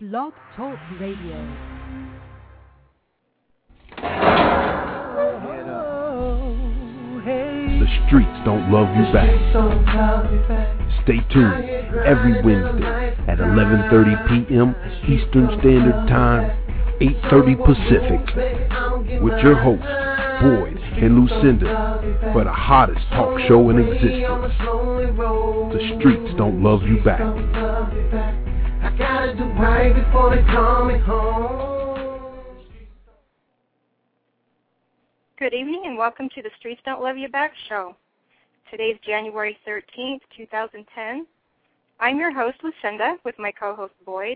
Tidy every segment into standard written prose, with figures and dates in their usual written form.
Blog Talk Radio. The streets don't love you back. Stay tuned every Wednesday at 11:30 p.m. Eastern Standard Time, 8:30 Pacific, with your hosts, Boyd and Lucinda, for the hottest talk show in existence. The streets don't love you back. I gotta do right before they call me home. Good evening and welcome to the Streets Don't Love You Back show. Today's January 13th, 2010. I'm your host, Lucinda, with my co-host, Boyd.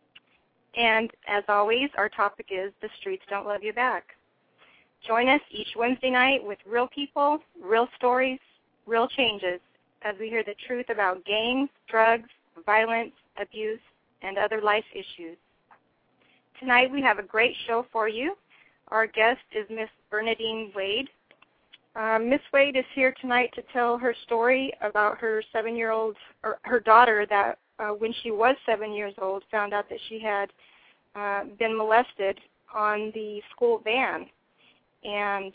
And as always, our topic is The Streets Don't Love You Back. Join us each Wednesday night with real people, real stories, real changes, as we hear the truth about gangs, drugs, violence, abuse, and other life issues. Tonight we have a great show for you. Our guest is Miss Bernadine Wade. Miss Wade is here tonight to tell her story about her her daughter that when she was 7 years old found out that she had been molested on the school van. And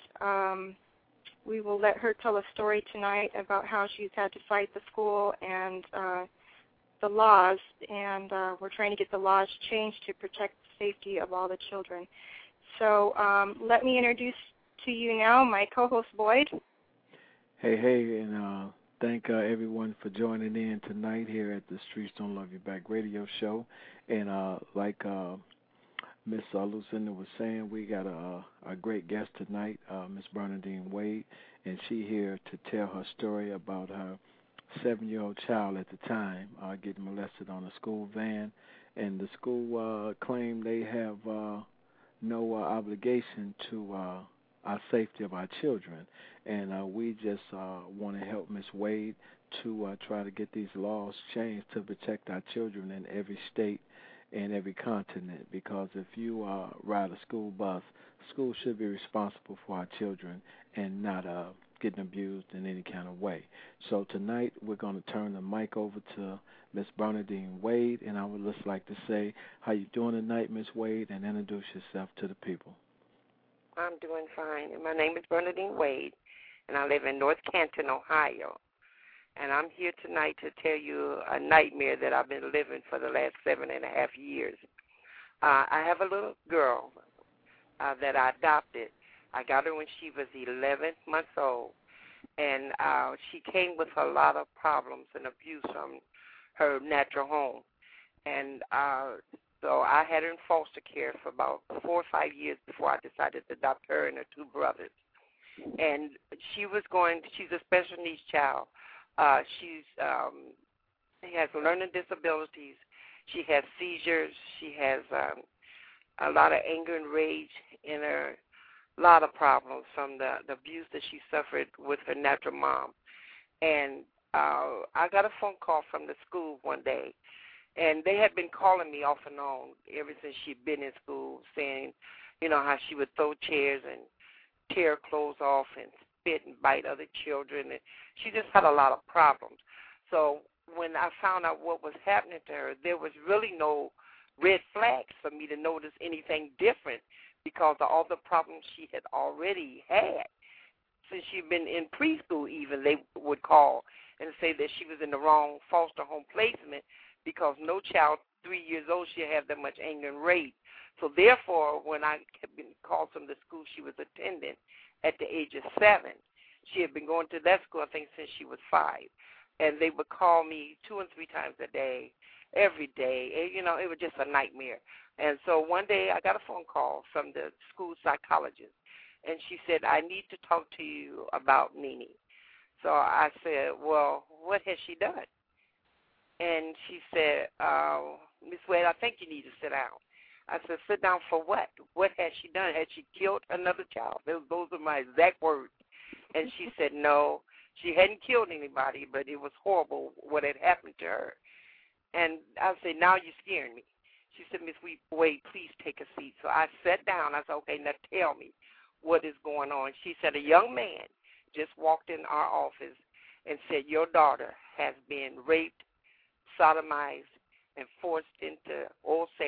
we will let her tell a story tonight about how she's had to fight the school and the laws, and we're trying to get the laws changed to protect the safety of all the children. So let me introduce to you now my co-host, Boyd. Hey, and thank everyone for joining in tonight here at the Streets Don't Love You Back radio show. And like Miss Lucinda was saying, we got a great guest tonight, Miss Bernadine Wade, and she here to tell her story about her 7-year-old child at the time getting molested on a school van. And the school claimed they have no obligation to our safety of our children, and we just want to help Miss Wade to try to get these laws changed to protect our children in every state and every continent, because if you ride a school bus, school should be responsible for our children and not getting abused in any kind of way. So tonight we're going to turn the mic over to Miss Bernadine Wade, and I would just like to say, how you doing tonight, Miss Wade, and introduce yourself to the people. I'm doing fine, and my name is Bernadine Wade, and I live in North Canton, Ohio. And I'm here tonight to tell you a nightmare that I've been living for the last 7.5 years. I have a little girl that I adopted. I got her when she was 11 months old, and she came with a lot of problems and abuse from her natural home. And so I had her in foster care for about 4 or 5 years before I decided to adopt her and her 2 brothers. And she's a special needs child. She has learning disabilities. She has seizures. She has a lot of anger and rage in her, a lot of problems from the abuse that she suffered with her natural mom. And I got a phone call from the school one day, and they had been calling me off and on ever since she'd been in school, saying, how she would throw chairs and tear clothes off and spit and bite other children. And she just had a lot of problems. So when I found out what was happening to her, there was really no red flags for me to notice anything different, because of all the problems she had already had. Since she'd been in preschool even, they would call and say that she was in the wrong foster home placement, because no child 3 years old should have that much anger and rage. So therefore, when I had been called from the school she was attending at the age of 7, she had been going to that school, I think, since she was 5. And they would call me 2 and 3 times a day, every day. And, it was just a nightmare. And so one day I got a phone call from the school psychologist, and she said, I need to talk to you about Nene. So I said, well, what has she done? And she said, Miss Wade, I think you need to sit down. I said, sit down for what? What has she done? Had she killed another child? Those are my exact words. And she said, no, she hadn't killed anybody, but it was horrible what had happened to her. And I said, now you're scaring me. She said, Miss Wade, please take a seat. So I sat down. I said, okay, now tell me what is going on. She said, a young man just walked in our office and said, your daughter has been raped, sodomized, and forced into oral sex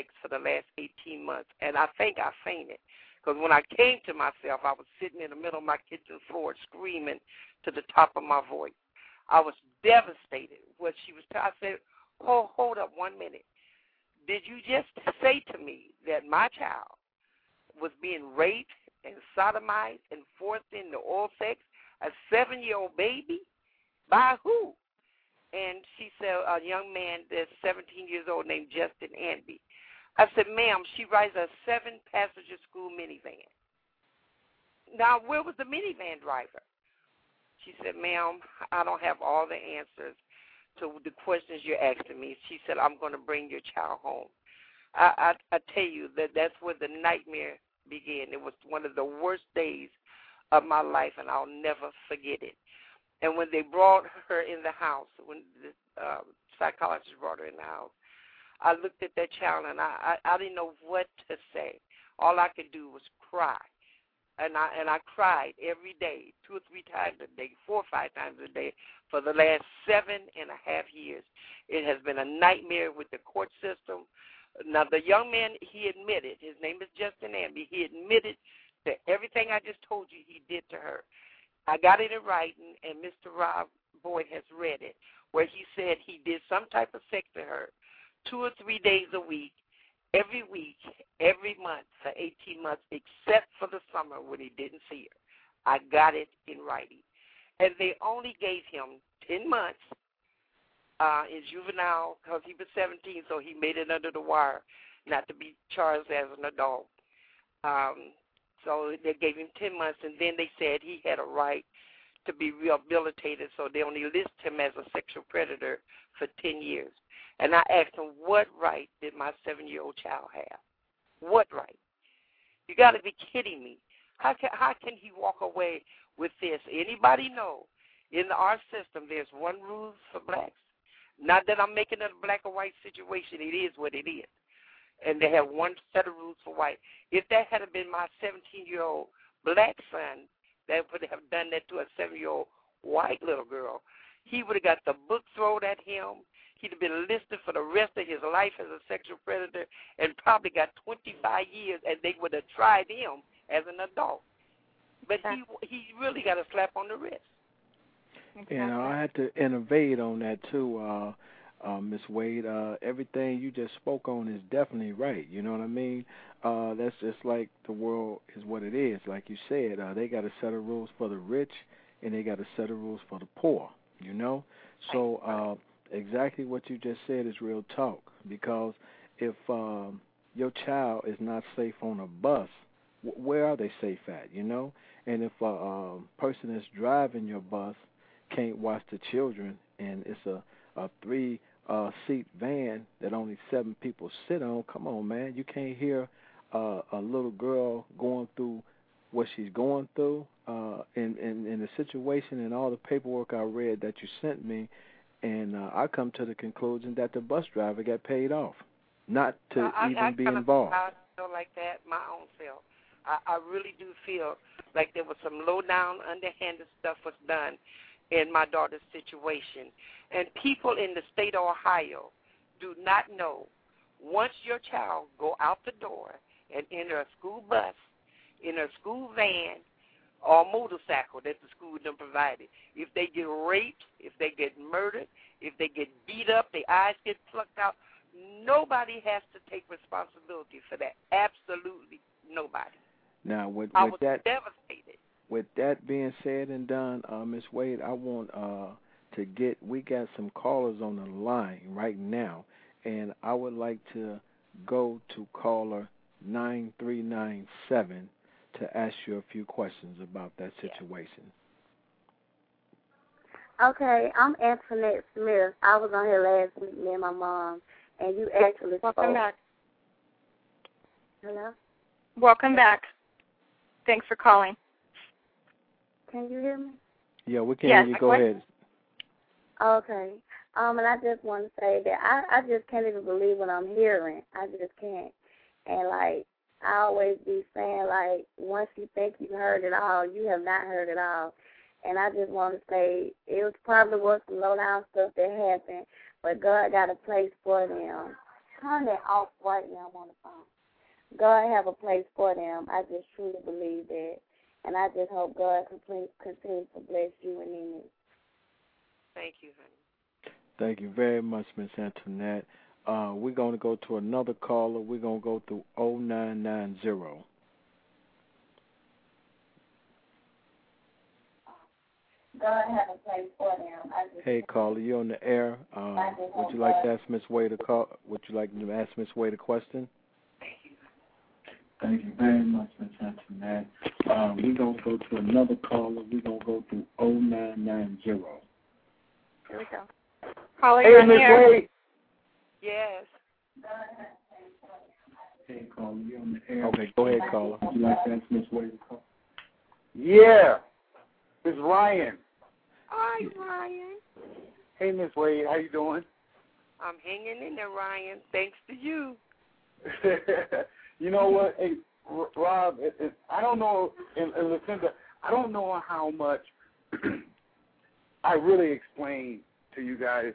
last 18 months, and I think I fainted. Because when I came to myself, I was sitting in the middle of my kitchen floor screaming to the top of my voice. I was devastated. What she was I said, hold up 1 minute. Did you just say to me that my child was being raped and sodomized and forced into oral sex, a 7-year-old baby? By who? And she said, a young man that's 17 years old named Justin Anby. I said, ma'am, she rides a 7-passenger school minivan. Now, where was the minivan driver? She said, ma'am, I don't have all the answers to the questions you're asking me. She said, I'm going to bring your child home. I tell you, that's where the nightmare began. It was one of the worst days of my life, and I'll never forget it. And when they brought her in the house, when the psychologist brought her in the house, I looked at that child, and I didn't know what to say. All I could do was cry. And I cried every day, 2 or 3 times a day, 4 or 5 times a day for the last 7.5 years. It has been a nightmare with the court system. Now, the young man, he admitted, his name is Justin Anby, he admitted to everything I just told you he did to her. I got it in writing, and Mr. Rob Boyd has read it, where he said he did some type of sex to her 2 or 3 days a week, every month for 18 months, except for the summer when he didn't see her. I got it in writing. And they only gave him 10 months in juvenile because he was 17, so he made it under the wire not to be charged as an adult. So they gave him 10 months, and then they said he had a right to be rehabilitated, so they only list him as a sexual predator for 10 years. And I asked him, what right did my 7-year-old child have? What right? You got to be kidding me. How can he walk away with this? Anybody know in our system there's one rule for blacks? Not that I'm making it a black or white situation. It is what it is. And they have one set of rules for white. If that had been my 17-year-old black son that would have done that to a 7-year-old white little girl, he would have got the book thrown at him. He'd have been listed for the rest of his life as a sexual predator and probably got 25 years, and they would have tried him as an adult. But he really got a slap on the wrist. And I had to innovate on that, too, Ms. Wade. Everything you just spoke on is definitely right. You know what I mean? That's just like the world is what it is. Like you said, they got a set of rules for the rich, and they got a set of rules for the poor, you know? So exactly what you just said is real talk, because if your child is not safe on a bus, where are they safe at, you know? And if a person that's driving your bus can't watch the children, and it's a 3-seat van that only 7 people sit on, come on, man. You can't hear a little girl going through what she's going through. In the situation and all the paperwork I read that you sent me, and I come to the conclusion that the bus driver got paid off, not to even be involved. I feel like that my own self. I really do feel like there was some low-down, underhanded stuff was done in my daughter's situation. And people in the state of Ohio do not know, once your child go out the door and enter a school bus, in a school van, or motorcycle that the school done provided, if they get raped, if they get murdered, if they get beat up, their eyes get plucked out, nobody has to take responsibility for that. Absolutely nobody. Now, with I was that devastated. With that being said and done, Ms. Wade, I want we got some callers on the line right now, and I would like to go to caller 9397 to ask you a few questions about that situation. Okay, I'm Antoinette Smith. I was on here last week, me and my mom, and you actually spoke. Welcome back. Hello? Welcome back. Thanks for calling. Can you hear me? Yeah, we can hear you. Go ahead. Okay. And I just want to say that I just can't even believe what I'm hearing. I just can't. And, like, I always be saying, like, once you think you heard it all, you have not heard it all. And I just want to say it probably was some low-down stuff that happened, but God got a place for them. turn that off right now on the phone. God have a place for them. I just truly believe that. And I just hope God continues to bless you and Nene. Thank you, honey. Thank you very much, Miss Antoinette. We're going to go to another caller. We're going to go through 0990. God have a place for them. Hey, caller, you're on the air. Would you like to ask Miss Wade a call? Would you like to ask Miss Wade a question? Thank you very much, Miss Antoinette. We're going to go to another caller. We're going to go through 0990. Here we go. Caller, you're on the air. Wade. Yes. Hey, caller, you're on the air. Okay, go ahead, caller. Would you like to ask Miss Wade a call? Yeah. It's Ryan. Hi, Ryan. Hey, Miss Wade, how you doing? I'm hanging in there, Ryan. Thanks to you. You know what, hey, Rob, I don't know, and Lucinda, I don't know how much I really explained to you guys.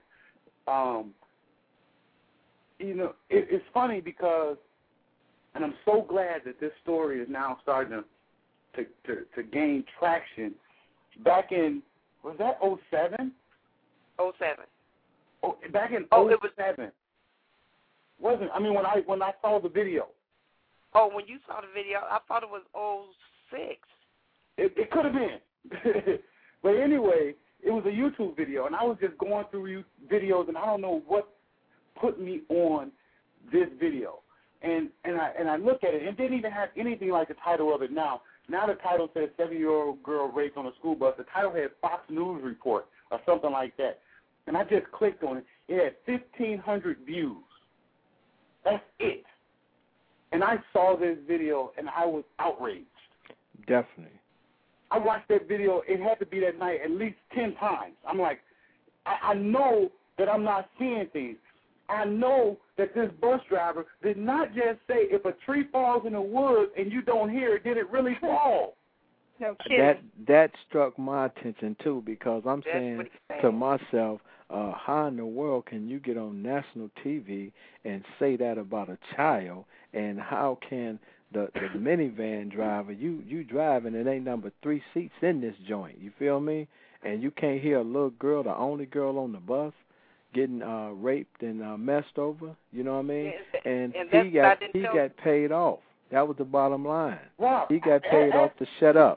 You know, it's funny because, and I'm so glad that this story is now starting to gain traction. Back in, was that 07? 07. Oh, back in it was 07. Wasn't, I mean, when I saw the video. Oh, when you saw the video, I thought it was 06. It could have been. But anyway, it was a YouTube video, and I was just going through videos, and I don't know what put me on this video. And I look at it, and it didn't even have anything like the title of it now. Now the title says 7-year-old girl raped on a school bus. The title had Fox News Report or something like that. And I just clicked on it. It had 1,500 views. That's it. And I saw this video, and I was outraged. Definitely. I watched that video, it had to be that night at least 10 times. I'm like, I know that I'm not seeing things. I know that this bus driver did not just say if a tree falls in the woods and you don't hear it, did it really fall? No kidding. That struck my attention, too, because I'm saying to myself, how in the world can you get on national TV and say that about a child, and how can the minivan driver, you driving, and ain't number 3 seats in this joint, you feel me? And you can't hear a little girl, the only girl on the bus, getting raped and messed over, you know what I mean? And he got paid off. That was the bottom line. Rob, he got paid off to shut up.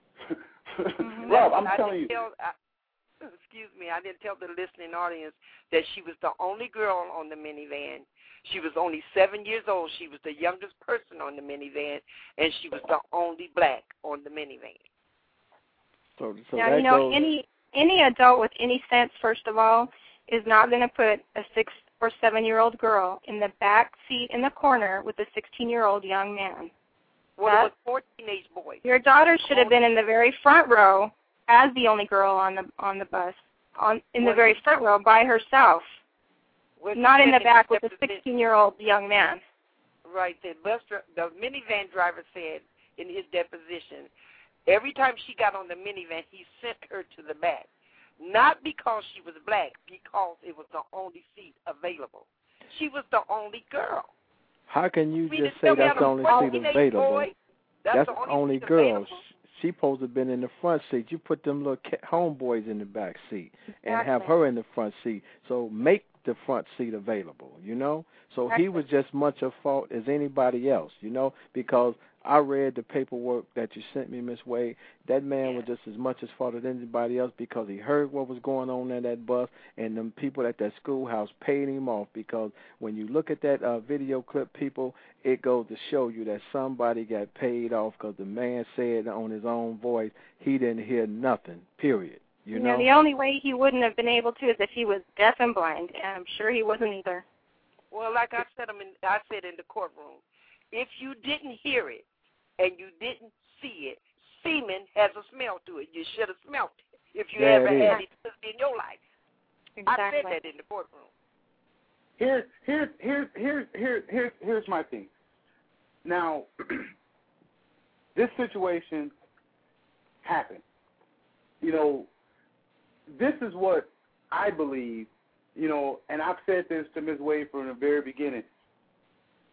Rob, I'm telling you. Excuse me, I didn't tell the listening audience that she was the only girl on the minivan. She was only 7 years old. She was the youngest person on the minivan, and she was the only black on the minivan. So now, you know, any adult with any sense, first of all, is not going to put a 6 or 7-year-old girl in the back seat in the corner with a 16-year-old young man. Well, it was 4 teenage boys. Your daughter should have been in the very front row as the only girl on the bus, in the very front row by herself, not in the back with a 16-year-old young man. Right. The minivan driver said in his deposition, every time she got on the minivan, he sent her to the back. Not because she was black, because it was the only seat available. She was the only girl. How can you just say that's the only seat available? That's the only girl. She supposed to have been in the front seat. You put them little homeboys in the back seat and have her in the front seat. So make the front seat available, you know? So he was just much a fault as anybody else, you know, because I read the paperwork that you sent me, Miss Wade. That man was just as much as fault as anybody else because he heard what was going on in that bus, and them people at that schoolhouse paid him off, because when you look at that video clip, people, it goes to show you that somebody got paid off because the man said on his own voice he didn't hear nothing, period. You know, the only way he wouldn't have been able to is if he was deaf and blind, and I'm sure he wasn't either. Well, like I said in the courtroom, if you didn't hear it and you didn't see it, semen has a smell to it. You should have smelled it if you ever had it in your life. Exactly. I said that in the courtroom. Here's my thing. Now, this situation happened. You know, this is what I believe, you know, and I've said this to Ms. Wade from the very beginning.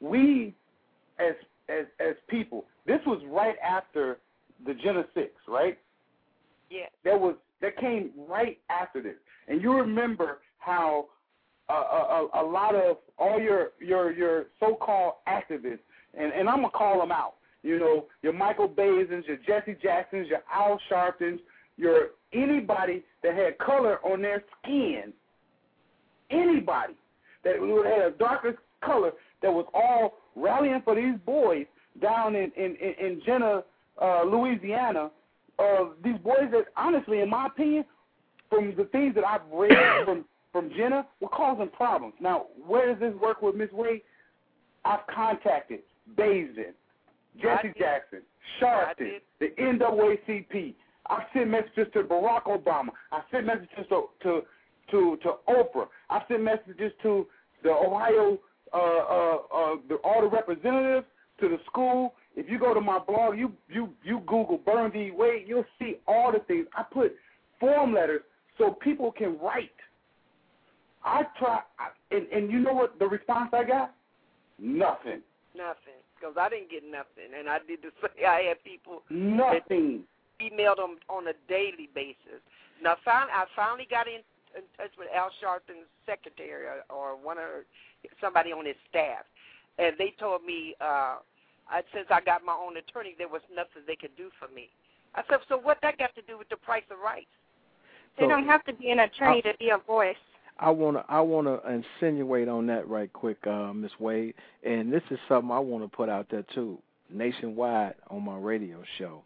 we as people, this was right after the Jenna 6, right? Yeah. That came right after this. And you remember how a lot of all your so-called activists, and I'm going to call them out, you know, your Michael Bazins, your Jesse Jacksons, your Al Sharptons, your anybody that had color on their skin, anybody that had a darker color that was all rallying for these boys down in Jenna, Louisiana, these boys that, honestly, in my opinion, from the things that I've read from Jenna, were causing problems. Now, where does this work with Ms. Wade? I've contacted Bazin, Jesse Jackson, Sharpton, the NAACP. I've sent messages to Barack Obama. I've sent messages to Oprah. I've sent messages to the Ohio, all the representatives, to the school. If you go to my blog, you Google Burn V. Wade, you'll see all the things. I put form letters so people can write. I try, and you know what the response I got? Nothing. Nothing, because I didn't get nothing, and I did the same. I had people nothing emailed them on a daily basis. Now, I finally got in touch with Al Sharpton's secretary or somebody on his staff, and they told me since I got my own attorney, there was nothing they could do for me. I said, so what that got to do with the price of rice? They don't have to be an attorney to be a voice. I wanna insinuate on that right quick, Ms. Wade, and this is something I want to put out there too, nationwide on my radio show.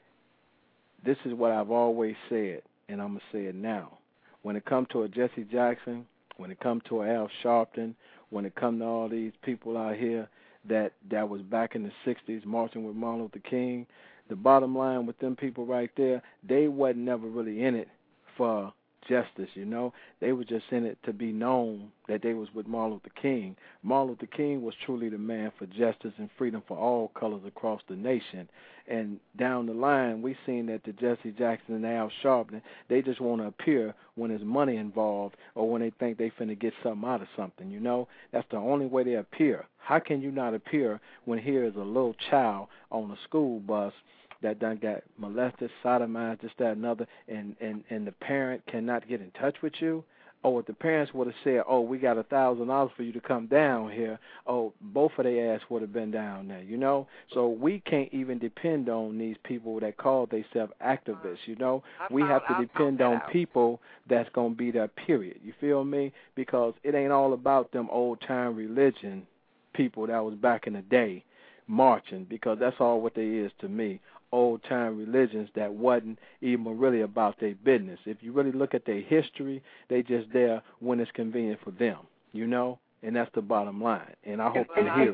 This is what I've always said, and I'm gonna say it now. When it comes to a Jesse Jackson, when it comes to a Al Sharpton, when it comes to all these people out here that was back in the 60s marching with Martin Luther King, the bottom line with them people right there, they wasn't never really in it for justice, you know. They were just in it to be known that they was with Martin Luther King. Martin Luther King was truly the man for justice and freedom for all colors across the nation. And down the line, we seen that the Jesse Jackson and Al Sharpton, they just want to appear when there's money involved or when they think they finna get something out of something, you know. That's the only way they appear. How can you not appear when here is a little child on a school bus that done got molested, sodomized, this, that, and other, and the parent cannot get in touch with you? Or if the parents would have said, oh, we got $1,000 for you to come down here, oh, both of their ass would have been down there, you know? So we can't even depend on these people that call themselves activists, you know? We have to depend on people that's going to be there, period. You feel me? Because it ain't all about them old-time religion people that was back in the day marching, because that's all what they is to me. Old-time religions that wasn't even really about their business. If you really look at their history, they just there when it's convenient for them, you know? And that's the bottom line. And I hope you hear it.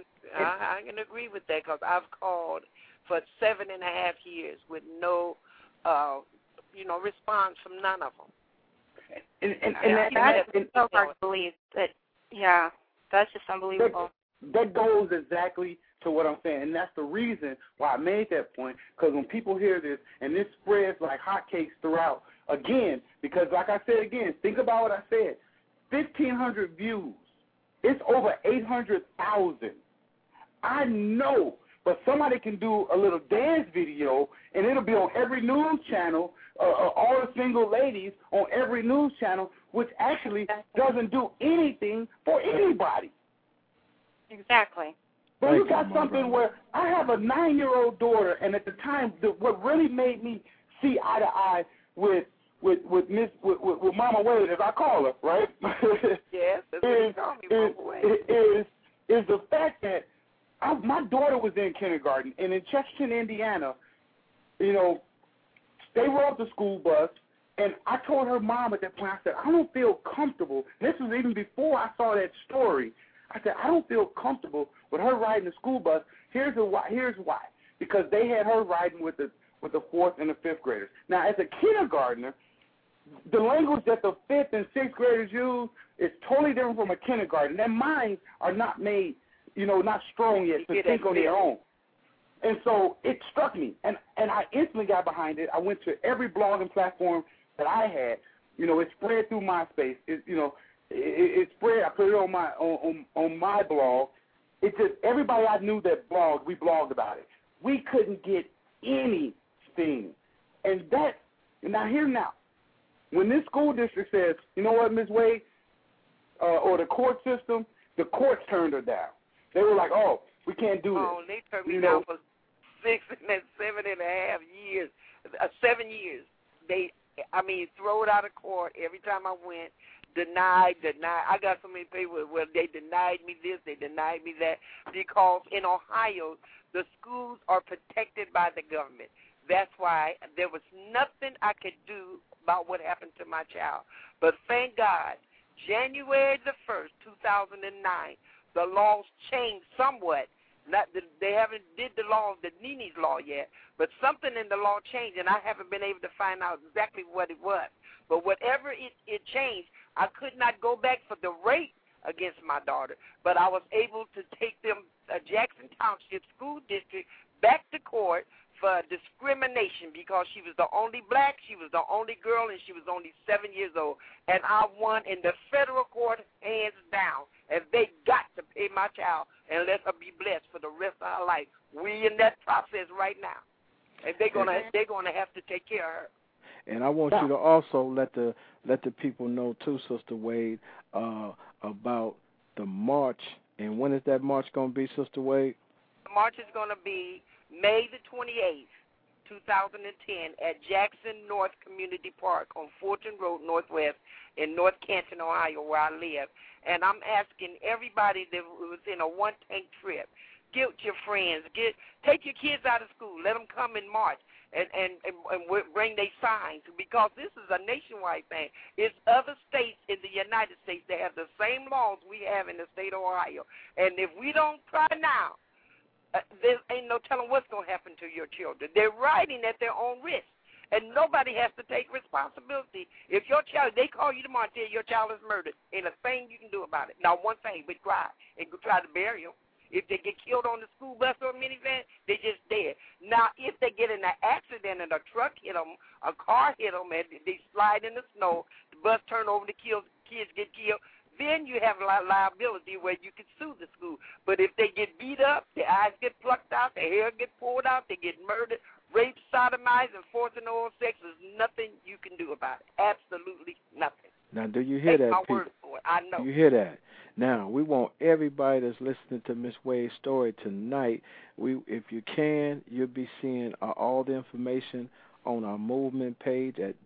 I can agree with that, because I've called for 7.5 years with no, response from none of them. And that's so hard to believe. That's just unbelievable. That goes exactly to what I'm saying, and that's the reason why I made that point, because when people hear this, and this spreads like hotcakes throughout, again, because like I said again, think about what I said, 1,500 views. It's over 800,000. I know, but somebody can do a little dance video, and it'll be on every news channel, all the single ladies on every news channel, which actually doesn't do anything for anybody. Exactly. But you got something where I have a 9-year-old daughter, and at the time, what really made me see eye to eye with Mama Wade, as I call her, right? Yes, that's what you call me, Mama Wade. Is the fact that my daughter was in kindergarten, and in Chesterton, Indiana, you know, they rode the school bus, and I told her mom at that point, I said, I don't feel comfortable. This was even before I saw that story. I said, I don't feel comfortable with her riding the school bus. Here's why. Because they had her riding with the 4th and the 5th graders. Now, as a kindergartner, the language that the 5th and 6th graders use is totally different from a kindergarten. Their minds are not made, not strong yet to think on their own. And so it struck me, and I instantly got behind it. I went to every blogging platform that I had. It spread through MySpace. It spread. I put it on my blog, It just, everybody I knew that blogged, we blogged about it. We couldn't get anything. And that, now hear now, when this school district says, you know what, Ms. Wade, or the court system, the courts turned her down. They were like, oh, we can't do this. Oh, they turned me down for 7.5 years, 7 years. Throw it out of court every time I went. Denied. I got so many people where they denied me this, they denied me that, because in Ohio, the schools are protected by the government. That's why there was nothing I could do about what happened to my child. But thank God, January the 1st, 2009, the laws changed somewhat. They haven't did the law, the Nene's law yet, but something in the law changed, and I haven't been able to find out exactly what it was. But whatever it changed, I could not go back for the rape against my daughter, but I was able to take them, Jackson Township School District, back to court for discrimination because she was the only black, she was the only girl, and she was only 7 years old. And I won in the federal court hands down. And they got to pay my child and let her be blessed for the rest of her life. We in that process right now. And they're gonna have to take care of her. And I want you to also let the people know too, Sister Wade, about the march. And when is that march going to be, Sister Wade? The march is going to be May the 28th, 2010, at Jackson North Community Park on Fulton Road Northwest in North Canton, Ohio, where I live. And I'm asking everybody that was in a one-tank trip, get your friends, take your kids out of school, let them come and march. And bring their signs, because this is a nationwide thing. It's other states in the United States that have the same laws we have in the state of Ohio. And if we don't try now, there ain't no telling what's going to happen to your children. They're riding at their own risk, and nobody has to take responsibility. If your child, they call you tomorrow and tell your child is murdered, ain't a thing you can do about it. Not one thing, but cry and try to bury them. If they get killed on the school bus or minivan, they just dead. Now, if they get in an accident and a truck hit them, a car hit them, and they slide in the snow, the bus turn over, the kids get killed, then you have liability where you can sue the school. But if they get beat up, their eyes get plucked out, their hair get pulled out, they get murdered, raped, sodomized, and forced in oral sex, there's nothing you can do about it. Absolutely nothing. Now, do you hear that, my word for it. I know. You hear that? Now, we want everybody that's listening to Miss Wade's story tonight, if you can, you'll be seeing all the information on our movement page at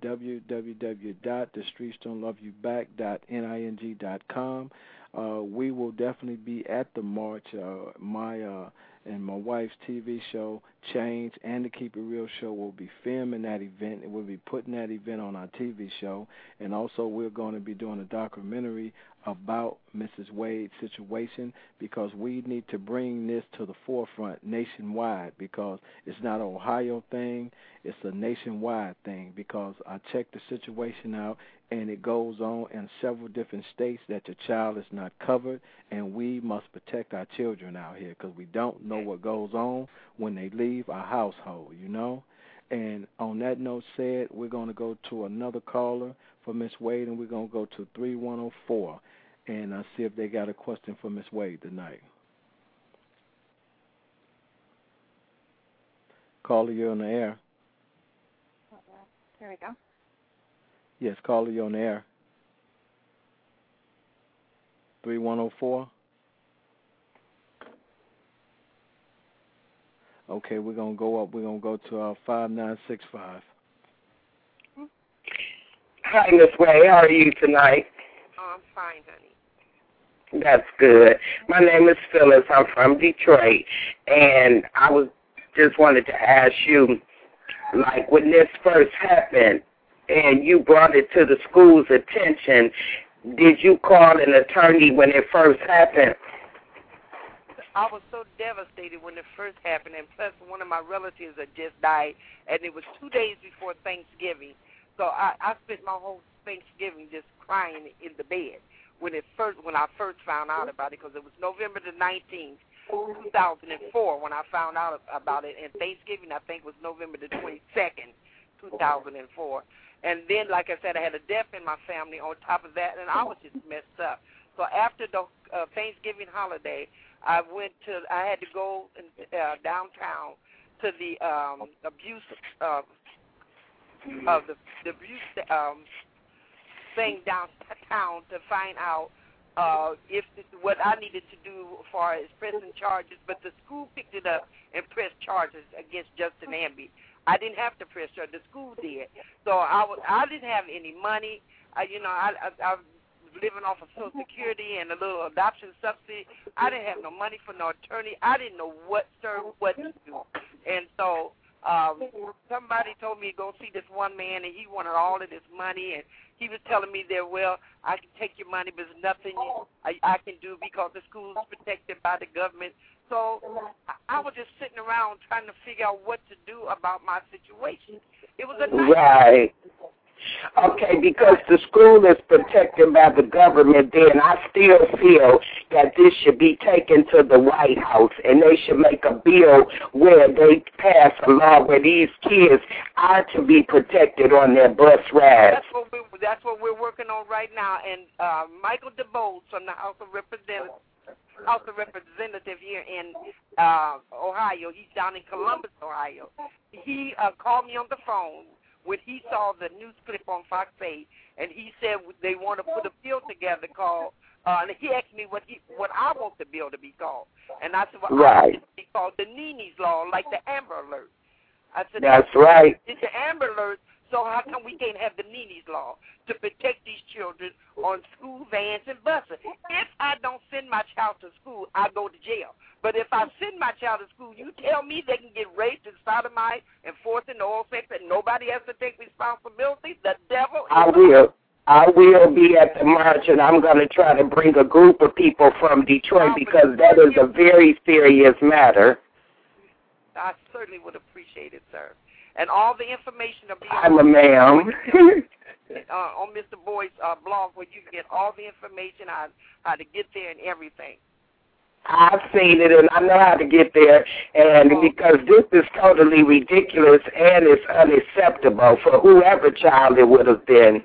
www.thestreetsdon'tloveYouBack.ning.com. We will definitely be at the march. And my wife's TV show, Change, and the Keep It Real show will be filming that event, and we'll be putting that event on our TV show. And also we're going to be doing a documentary about Mrs. Wade's situation, because we need to bring this to the forefront nationwide, because it's not an Ohio thing, it's a nationwide thing, because I checked the situation out, and it goes on in several different states that the child is not covered, and we must protect our children out here, because we don't know what goes on when they leave our household, you know. And on that note said, we're going to go to another caller for Miss Wade, and we're going to go to 3104 and see if they got a question for Miss Wade tonight. Caller, you're on the air. There we go. Yes, caller, you're on the air. 3104. Okay, we're going to go up. We're going to go to 5965. Hi, Miss Wade. How are you tonight? Oh, I'm fine, honey. That's good. My name is Phyllis. I'm from Detroit, and I just wanted to ask you, like, when this first happened and you brought it to the school's attention, did you call an attorney when it first happened? I was so devastated when it first happened, and plus one of my relatives had just died, and it was 2 days before Thanksgiving. So I spent my whole Thanksgiving just crying in the bed when I first found out about it, because it was November the 19th, 2004 when I found out about it, and Thanksgiving I think was November the 22nd, 2004. And then, like I said, I had a death in my family on top of that, and I was just messed up. So after the Thanksgiving holiday, I had to go downtown to the abuse thing downtown to find out if what I needed to do as far as pressing charges. But the school picked it up and pressed charges against Justin Amby. I didn't have to press charges. The school did. So I didn't have any money. I was living off of Social Security and a little adoption subsidy. I didn't have no money for no attorney. I didn't know what to do. And so somebody told me to go see this one man, and he wanted all of this money, and he was telling me that, well, I can take your money, but there's nothing I can do because the school is protected by the government. So I was just sitting around trying to figure out what to do about my situation. It was a nightmare. Right. Okay, because the school is protected by the government, then I still feel that this should be taken to the White House, and they should make a bill where they pass a law where these kids are to be protected on their bus rides. That's what we're working on right now. And Michael DeBose from the House of Representatives here in Ohio, he's down in Columbus, Ohio. He called me on the phone when he saw the news clip on Fox 8, and he said they want to put a bill together called, and he asked me what I want the bill to be called. And I said, well, I want it to be called the Nene's Law, like the Amber Alert. I said, that's right. It's the Amber Alert, so how come we can't have the Nene's Law to protect these children on school vans and buses? If I don't send my child to school, I go to jail. But if I send my child to school, you tell me they can get raped and sodomized and forced into oral sex and nobody has to take responsibility? The devil is I will be at the march, and I'm going to try to bring a group of people from Detroit because that is a very serious matter. I certainly would appreciate it, sir. And all the information will be on Mr. Boyd's blog, where you can get all the information on how to get there and everything. I've seen it, and I know how to get there, and because this is totally ridiculous and it's unacceptable for whoever child it would have been.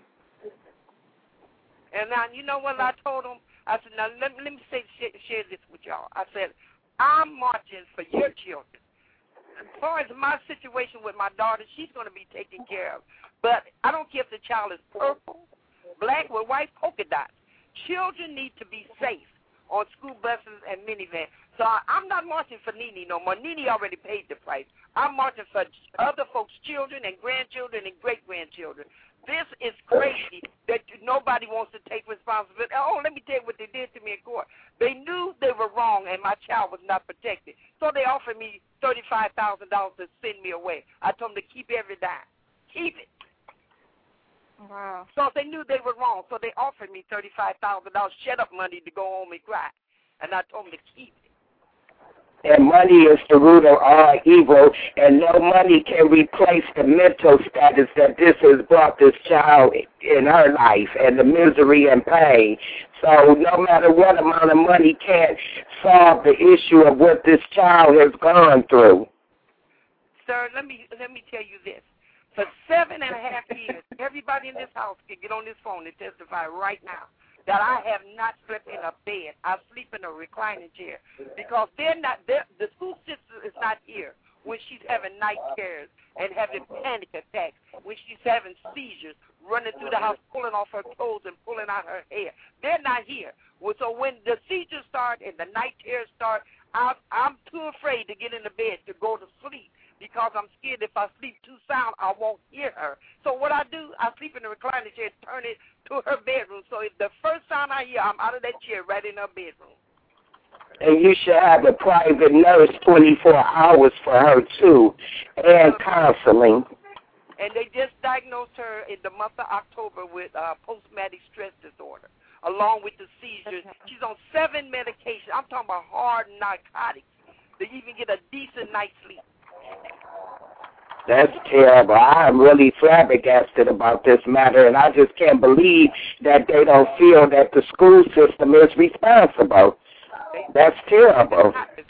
And now, you know what I told him? I said, now, let me share this with y'all. I said, I'm marching for your children. As far as my situation with my daughter, she's going to be taken care of. But I don't care if the child is purple, black, with white polka dots. Children need to be safe on school buses and minivans. So I'm not marching for Nene no more. Nene already paid the price. I'm marching for other folks' children and grandchildren and great-grandchildren. This is crazy that nobody wants to take responsibility. Oh, let me tell you what they did to me in court. They knew they were wrong and my child was not protected. So they offered me $35,000 to send me away. I told them to keep every dime. Keep it. Wow. So they knew they were wrong. So they offered me $35,000 shut-up money to go home and cry. And I told them to keep it. And money is the root of all evil, and no money can replace the mental status that this has brought this child in her life and the misery and pain. So no matter what amount of money can't solve the issue of what this child has gone through. Sir, let me tell you this. For 7.5 years, everybody in this house can get on this phone and testify right now that I have not slept in a bed. I sleep in a reclining chair because the school sister is not here when she's having night terrors and having panic attacks, when she's having seizures, running through the house, pulling off her clothes and pulling out her hair. They're not here. Well, so when the seizures start and the night terrors start, I'm too afraid to get in the bed to go to sleep because I'm scared if I sleep too sound, I won't hear her. So what I do, I sleep in the recliner chair and turn it to her bedroom. So if the first sound I hear, I'm out of that chair right in her bedroom. And you should have a private nurse 24 hours for her, too, and counseling. And they just diagnosed her in the month of October with post-traumatic stress disorder, along with the seizures. She's on 7 medications. I'm talking about hard narcotics to even get a decent night's sleep. That's terrible. I'm really flabbergasted about this matter, and I just can't believe that they don't feel that the school system is responsible. That's terrible.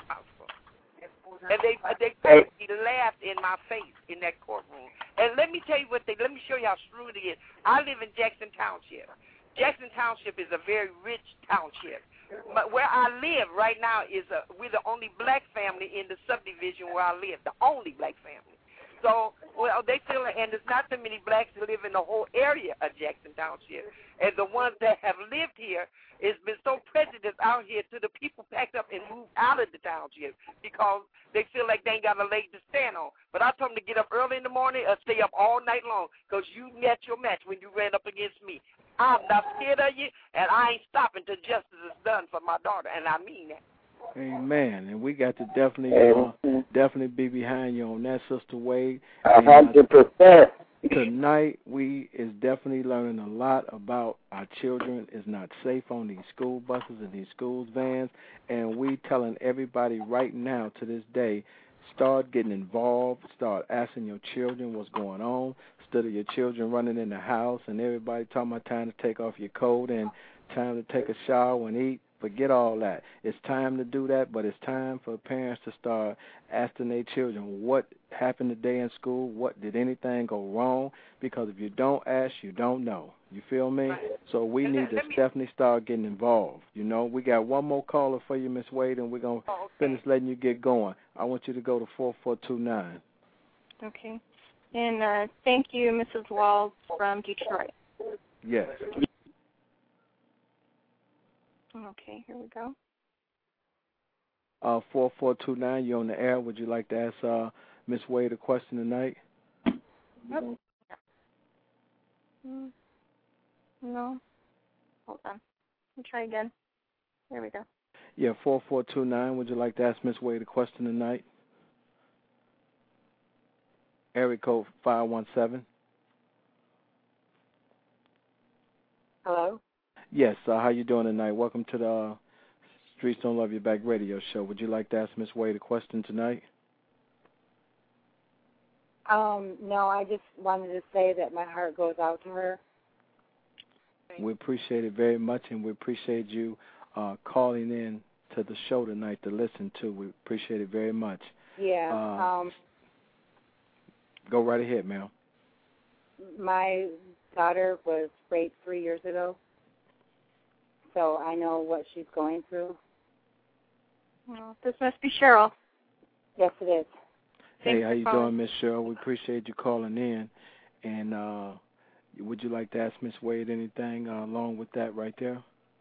And they laughed in my face in that courtroom. And let me tell you let me show you how shrewd it is. I live in Jackson Township. Jackson Township is a very rich township. But where I live right now we're the only black family in the subdivision where I live, the only black family. So, they feel, and there's not so many blacks that live in the whole area of Jackson Township. And the ones that have lived here, it's been so prejudiced out here to the people packed up and moved out of the township because they feel like they ain't got a leg to stand on. But I told them to get up early in the morning or stay up all night long because you met your match when you ran up against me. I'm not scared of you, and I ain't stopping till justice is done for my daughter, and I mean that. Amen. And we got to definitely be behind you on that, Sister Wade. 100%. Tonight, we is definitely learning a lot about our children is not safe on these school buses and these school vans, and we telling everybody right now to this day, start getting involved, start asking your children what's going on, instead of your children running in the house and everybody talking about time to take off your coat and time to take a shower and eat. Forget all that. It's time to do that, but it's time for parents to start asking their children what happened today in school, what did anything go wrong, because if you don't ask, you don't know. You feel me? Right. So we need to definitely start getting involved. You know, we got one more caller for you, Miss Wade, and we're going to finish letting you get going. I want you to go to 4429. Okay. And thank you, Mrs. Walls from Detroit. Yes. Okay, here we go. 4429, you're on the air. Would you like to ask Miss Wade a question tonight? Yep. No. Hold on. Let me try again. There we go. Yeah, 4429, would you like to ask Miss Wade a question tonight? Area code 517. Hello? Yes, how you doing tonight? Welcome to the Streets Don't Love You Back radio show. Would you like to ask Miss Wade a question tonight? No, I just wanted to say that my heart goes out to her. We appreciate it very much, and we appreciate you calling in to the show tonight to listen to. We appreciate it very much. Yeah. Go right ahead, ma'am. My daughter was raped 3 years ago, so I know what she's going through. Well, this must be Cheryl. Yes, it is. Hey, how you doing, Miss Cheryl? We appreciate you calling in. And would you like to ask Miss Wade anything along with that right there?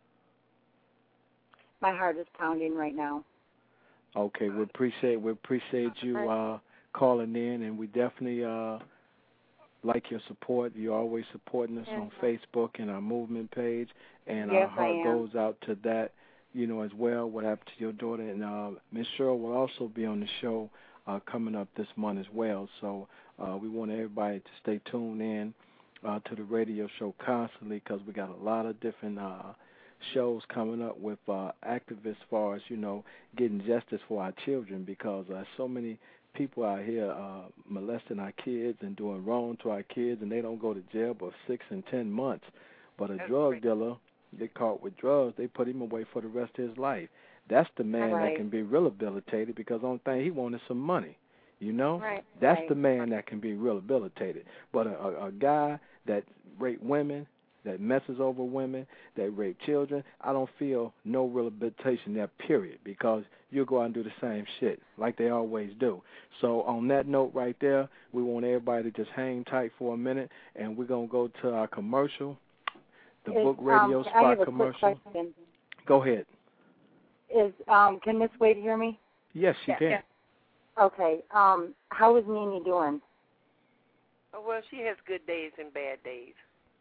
My heart is pounding right now. Okay, we appreciate you calling in, and we definitely like your support. You're always supporting us on Facebook and our movement page, and yes, our heart goes out to that, as well, what happened to your daughter. And Miss Cheryl will also be on the show coming up this month as well. So we want everybody to stay tuned in to the radio show constantly, because we got a lot of different shows coming up with activists as far as, getting justice for our children, because so many people out here molesting our kids and doing wrong to our kids, and they don't go to jail but 6 and 10 months. But a drug dealer, get caught with drugs, they put him away for the rest of his life. That's the man that can be rehabilitated, because the only thing he wanted some money. That's the man that can be rehabilitated. But a guy that rape women, that messes over women, that rape children, I don't feel no rehabilitation there, period, because you'll go out and do the same shit like they always do. So on that note right there, we want everybody to just hang tight for a minute, and we're going to go to our commercial, the Book Radio Spot I have a commercial. Quick question. Go ahead. Can Miss Wade hear me? Yes, she can. Yeah. Okay. How is Nene doing? Well, she has good days and bad days.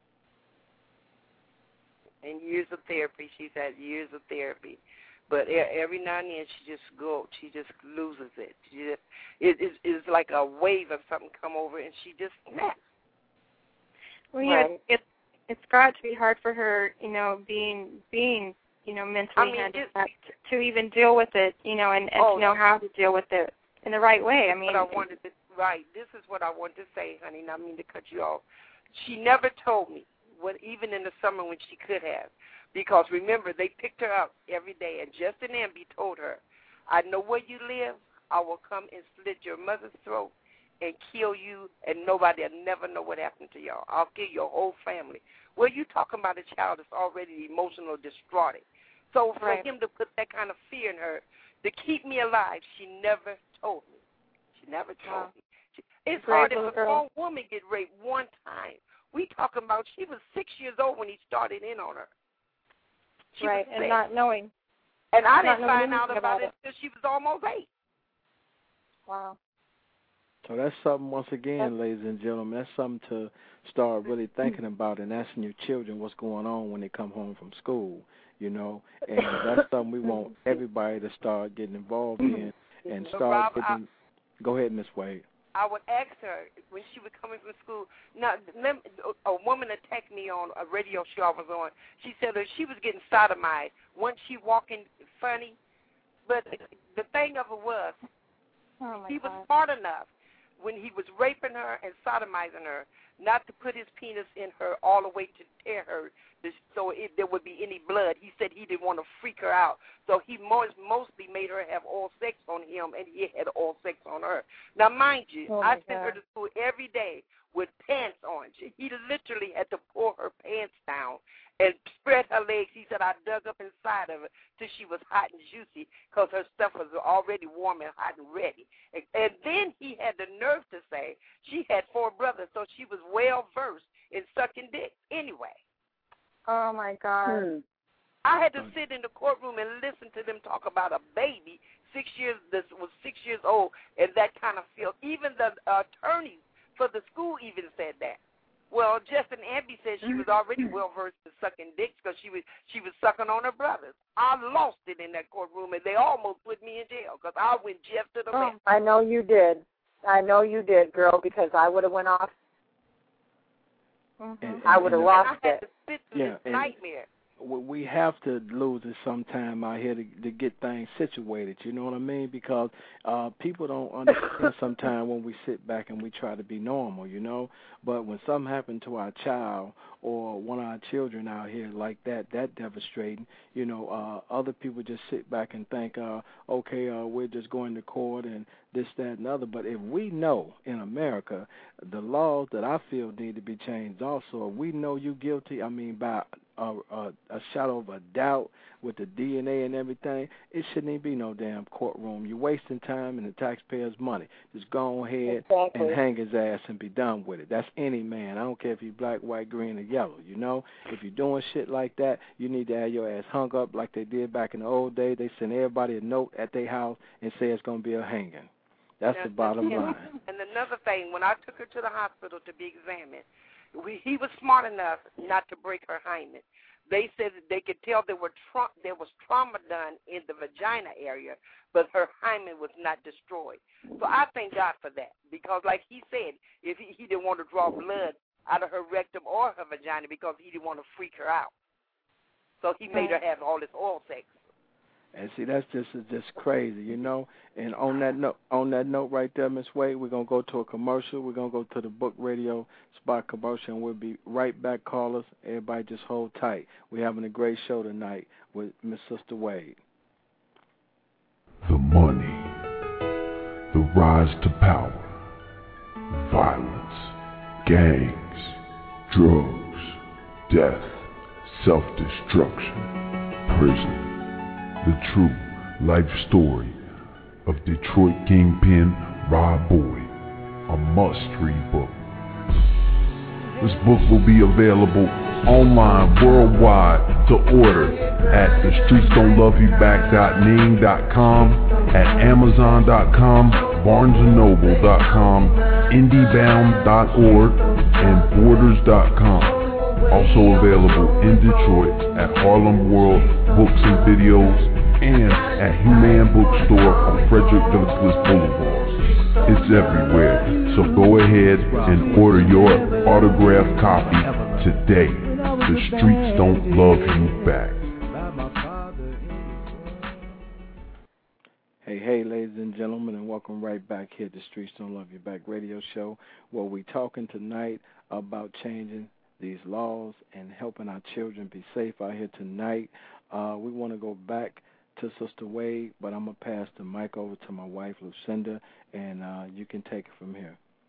And years of therapy. She's had years of therapy. But every now and then she just loses it. It's like a wave of something come over and she just snaps. Well, it's got to be hard for her, being mentally handicapped to even deal with it, and to know how to deal with it in the right way. I mean, this is what I wanted to say, honey, and I mean to cut you off. She never told me, even in the summer when she could have, because remember, they picked her up every day, and Justin Amby told her, I know where you live. I will come and slit your mother's throat and kill you, and nobody will never know what happened to y'all. I'll kill your whole family. Well, you talking about a child that's already emotional distraught. So for him to put that kind of fear in her, to keep me alive, she never told me. She never told me. It's hard if a grown woman get raped one time. We talking about she was 6 years old when he started in on her. She was and not knowing. And I didn't find out about it until she was almost 8. Wow. So that's something, once again, ladies and gentlemen, that's something to start really thinking about and asking your children what's going on when they come home from school, you know. And that's something we want everybody to start getting involved in and start getting. Go ahead, Miss Wade. I would ask her when she was coming from school. Now, a woman attacked me on a radio show I was on. She said that she was getting sodomized. Wasn't she walking funny? But the thing of it was, he was smart enough when he was raping her and sodomizing her not to put his penis in her all the way to tear her so there would be any blood. He said he didn't want to freak her out. So he mostly made her have oral sex on him, and he had oral sex on her. Now, mind you, I sent her to school every day with pants on. He literally had to pull her pants down and spread her legs. He said I dug up inside of her till she was hot and juicy because her stuff was already warm and hot and ready. And then he had the nerve to say she had 4 brothers, so she was well-versed in sucking dick anyway. Oh, my God. I had to sit in the courtroom and listen to them talk about a baby 6 years that was 6 years old and that kind of feel. Even the attorneys for the school even said that. Well, Justin Amby said she was already well-versed in sucking dicks because she was sucking on her brothers. I lost it in that courtroom, and they almost put me in jail because I went Jeff to the left. I know you did. I know you did, girl, because I would have went off. I would have lost it. I had to sit through this nightmare. We have to lose it sometime out here to get things situated, you know what I mean? Because people don't understand sometimes when we sit back and we try to be normal, you know? But when something happened to our child or one of our children out here like that devastating, you know, other people just sit back and think, okay, we're just going to court and this, that, and other. But if we know in America the laws that I feel need to be changed also, if we know you guilty, I mean, by a shadow of a doubt with the DNA and everything, it shouldn't even be no damn courtroom. You're wasting time and the taxpayers' money. Just go ahead and hang his ass and be done with it. That's any man. I don't care if he's black, white, green, or yellow, you know? If you're doing shit like that, you need to have your ass hung up like they did back in the old days. They send everybody a note at their house and say it's going to be a hanging. That's the bottom line. And another thing, when I took her to the hospital to be examined, he was smart enough not to break her hymen. They said that they could tell there was trauma done in the vagina area, but her hymen was not destroyed. So I thank God for that because, like he said, if he didn't want to draw blood out of her rectum or her vagina because he didn't want to freak her out. So he made her have all this oral sex. And see, that's just crazy, you know. And on that note right there, Miss Wade, we're gonna go to a commercial. We're gonna go to the Book Radio spot commercial, and we'll be right back, callers. Everybody, just hold tight. We're having a great show tonight with Miss Sister Wade. The money, the rise to power, violence, gangs, drugs, death, self-destruction, prison. The true life story of Detroit Kingpin Rob Boyd, a must-read book. This book will be available online worldwide to order at thestreetsdon'tloveYouBack.ning.com, at Amazon.com, BarnesandNoble.com, IndieBound.org, and Borders.com. Also available in Detroit at Harlem World Books and Videos and at Human Bookstore on Frederick Douglass Boulevard. It's everywhere, so go ahead and order your autographed copy today. The Streets Don't Love You Back. Hey, ladies and gentlemen, and welcome right back here to Streets Don't Love You Back radio show, where we're talking tonight about changing these laws and helping our children be safe out here tonight. We want to go back to Sister Wade, but I'm going to pass the mic over to my wife, Lucinda, and you can take it from here.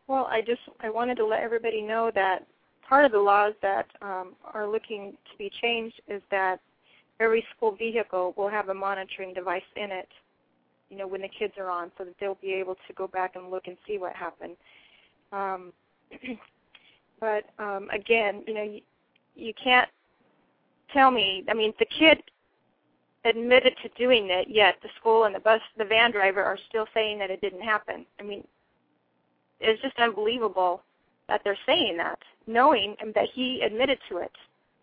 Well, I wanted to let everybody know that part of the laws that are looking to be changed is that every school vehicle will have a monitoring device in it, when the kids are on, so that they'll be able to go back and look and see what happened. But again, you can't tell me. I mean, the kid admitted to doing it, yet the school and the van driver are still saying that it didn't happen. I mean, it's just unbelievable that they're saying that, knowing that he admitted to it.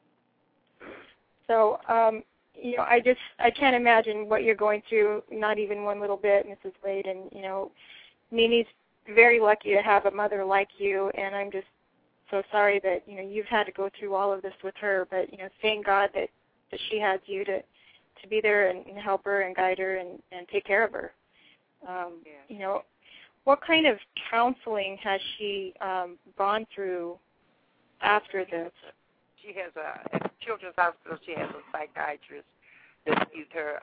So, I can't imagine what you're going through, not even one little bit, Mrs. Wade. And, Nini's very lucky to have a mother like you, and I'm just so sorry that, you've had to go through all of this with her. But, thank God that she has you to be there and help her and guide her and take care of her. What kind of counseling has she gone through after this? She has at the Children's Hospital, she has a psychiatrist that sees her.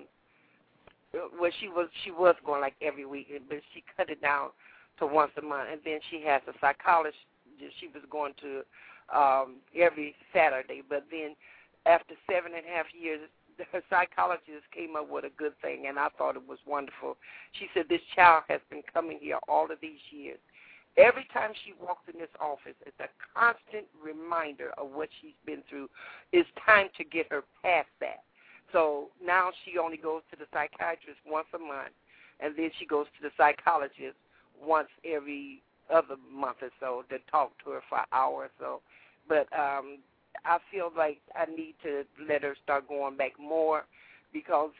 Well, she was going like every week, but she cut it down to once a month. And then she has a psychologist that she was going to every Saturday. But then after 7.5 years, her psychologist came up with a good thing, and I thought it was wonderful. She said this child has been coming here all of these years. Every time she walks in this office, it's a constant reminder of what she's been through. It's time to get her past that. So now she only goes to the psychiatrist once a month, and then she goes to the psychologist once every other month or so to talk to her for an hour or so. But I feel like I need to let her start going back more because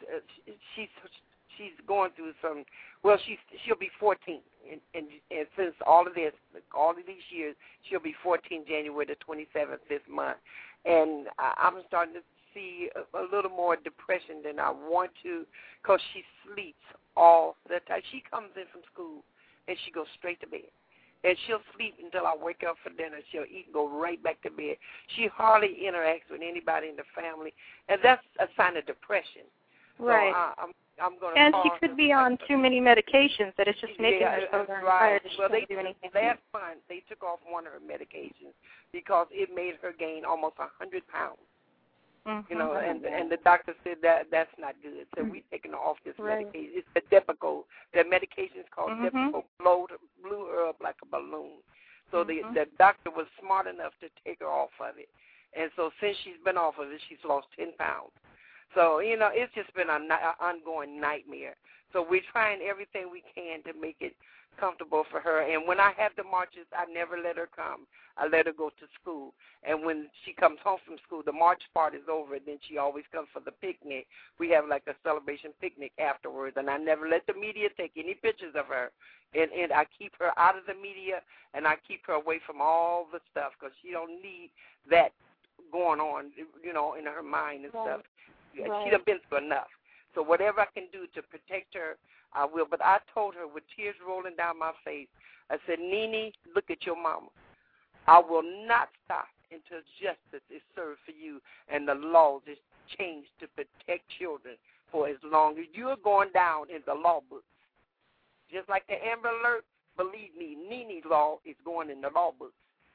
she's going through some. Well, she'll be 14, and since all of these years, she'll be 14 January the 27th this month, and I'm starting to see a little more depression than I want to because she sleeps all the time. She comes in from school and she goes straight to bed. And she'll sleep until I wake up for dinner. She'll eat and go right back to bed. She hardly interacts with anybody in the family, and that's a sign of depression. Right. So I'm going to. And she could be on too many medications that it's just making her so darn tired that she can't do anything. Last month they took off one of her medications because it made her gain almost 100 pounds. Mm-hmm. And the doctor said that's not good. So we taking her off this medication. It's the Depakote. The medication is called Depakote. Blew her up like a balloon. So the doctor was smart enough to take her off of it. And so since she's been off of it, she's lost 10 pounds. So, it's just been an ongoing nightmare. So we're trying everything we can to make it comfortable for her. And when I have the marches, I never let her come. I let her go to school. And when she comes home from school, the march part is over, and then she always comes for the picnic. We have like a celebration picnic afterwards, and I never let the media take any pictures of her. And I keep her out of the media, and I keep her away from all the stuff because she don't need that going on, in her mind and stuff. She done been through enough. So whatever I can do to protect her, I will. But I told her with tears rolling down my face, I said, Nini, look at your mama. I will not stop until justice is served for you and the laws is changed to protect children for as long as you're going down in the law books. Just like the Amber Alert, believe me, Nini's law is going in the law books.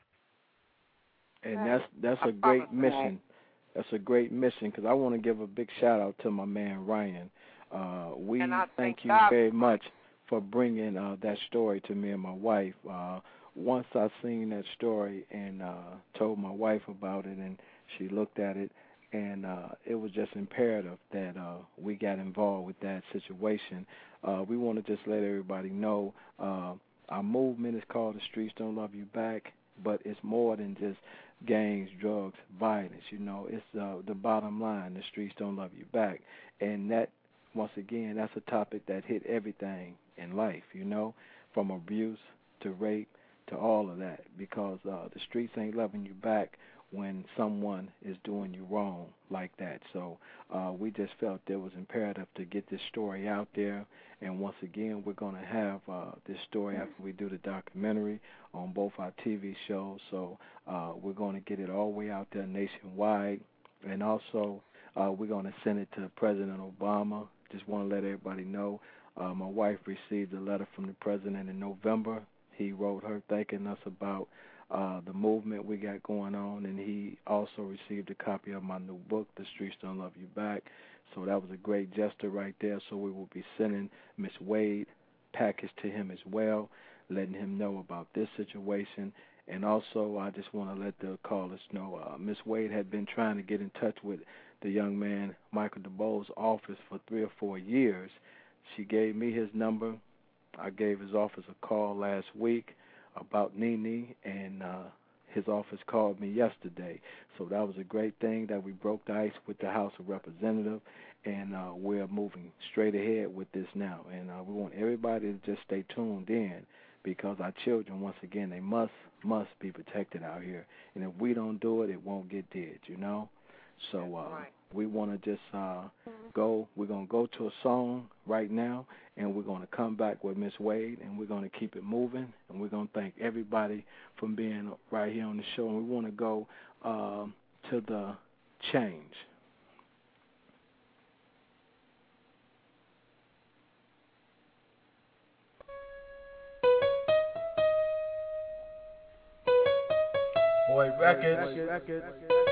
And that's a great mission. That's a great mission because I want to give a big shout out to my man Ryan. We thank you very much for bringing that story to me and my wife. Once I seen that story and told my wife about it, and she looked at it, and it was just imperative that we got involved with that situation. We want to just let everybody know our movement is called The Streets Don't Love You Back, but it's more than just gangs, drugs, violence. It's the bottom line. The streets don't love you back, and that, once again, that's a topic that hit everything in life. From abuse to rape to all of that, because the streets ain't loving you back when someone is doing you wrong like that. So we just felt it was imperative to get this story out there. And once again, we're going to have this story after we do the documentary on both our TV shows. So we're going to get it all the way out there nationwide. And also, we're going to send it to President Obama. Just want to let everybody know my wife received a letter from the president in November, He wrote her thanking us about the movement we got going on, and he also received a copy of my new book, The Streets Don't Love You Back. So that was a great gesture right there. So we will be sending Miss Wade package to him as well, letting him know about this situation. And also, I just want to let the callers know, Miss Wade had been trying to get in touch with the young man, Michael DeBoe's office for 3 or 4 years. She gave me his number. I gave his office a call last week about Nene, and his office called me yesterday. So that was a great thing that we broke the ice with the House of Representatives, and we're moving straight ahead with this now. And we want everybody to just stay tuned in, because our children, once again, they must be protected out here. And if we don't do it, it won't get did, you know? So we want to just go. We're going to go to a song right now, and we're going to come back with Miss Wade, and we're going to keep it moving, and we're going to thank everybody for being right here on the show. And we want to go to the Change. Boy Records.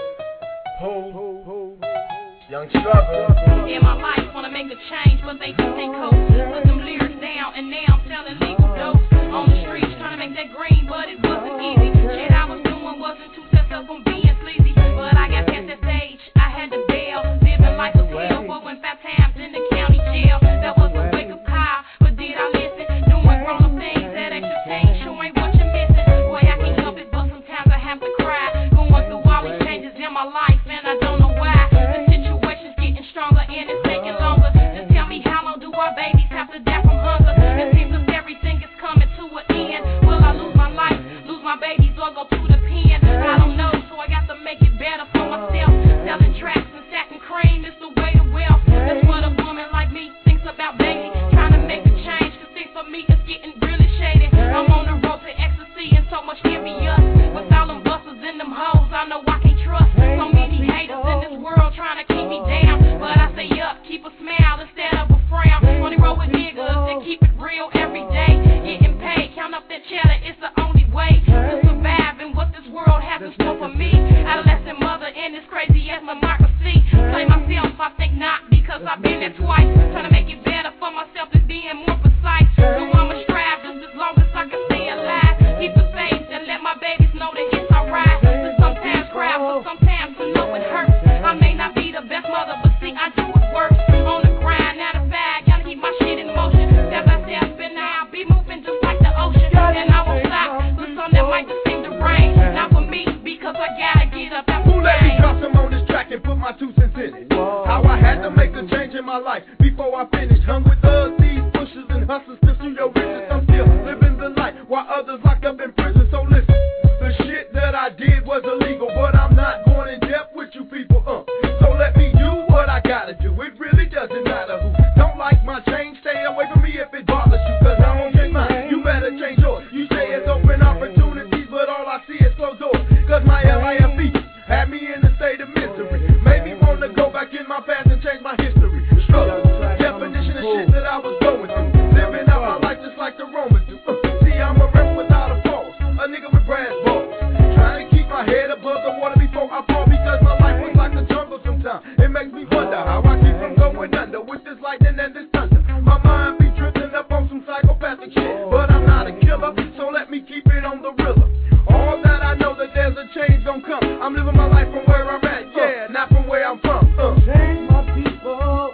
Ho, Young Struggle. In my life, wanna make a change, but they think they cope. Put them lyrics down, and now I'm selling legal dope. On the streets, trying to make that green, but it wasn't easy. Shit I was doing wasn't too set up from being sleazy. But I got past that stage, I had to bail. Living life was hell, but went 5 times in the county jail. That was a wake-up call, but did I listen? Doing grown-up things, that extra change sure ain't what you're missing. Boy, I can't help it, but sometimes I have to cry. Going through all these changes in my life, and I don't know why. The situation's getting stronger, and it's taking longer. Just tell me, how long do our babies have to die from hunger? It seems as everything is coming to an end. Will I lose my life, lose my babies, or go to the pen? I don't know, so I got to make it better for myself. Selling tracks and stacking cream is the way to wealth. That's what a woman like me thinks about daily. Trying to make a change, cause things for me is getting really shady. I'm on the road to ecstasy and so much envious. With all them busters and them hoes, I know I can't trust. So many haters in this world trying to keep me down. But I say up, keep a smile instead of a frown. Only roll with niggas that keep it real every day. Getting paid, count up that cheddar, it's the only way to survive in what this world has in store for me. Adolescent mother in this crazy ass democracy. Play myself, I think not, because I've been there twice. Trying to make it better for myself is being more precise. So I'ma strive just as long as I can stay alive. Keep the faith and let my babies know that it's alright. To sometimes cry, but sometimes to know it hurts. I may not be the best mother, but see, I do it work. On the grind, 9 to 5, gotta keep my shit in motion. Step by step, and now I'll be moving just like the ocean. And I won't stop, the sun that might just seem to rain. Not for me, because I gotta get up after Who let me drop some on this track and put my 2 cents in it? How I had to make a change in my life before I finished. Hung with thugs, thieves, pushers, and hustlers, pursue your riches. I'm still living the life while others locked up in prison. So listen, the shit that I did was illegal, but I'm not going in depth with you people. So let me do what I gotta do. It really doesn't matter who don't like my change. Stay away from me if it bothers you, cause I won't change mine. You better change yours. You say it's open opportunities, but all I see is closed doors. Cause my LIFE had me in a state of misery. Made me wanna go back in my past and change my history. Struggle, definition of shit that I was going through. Living out my life just like the Romans do. See, I'm a rep without a pause, a nigga with brass balls. Trying to keep my head above the water before I fall, because my life was like a jungle sometimes. It makes me wonder how I keep from going under with this lightning and this thunder. My mind be drifting up on some psychopathic shit, but I'm not a killer, so let me keep it on the real. All that I know that there's a change gon' come. I'm living my life from where I'm at, yeah, not from where I'm from. Change my people,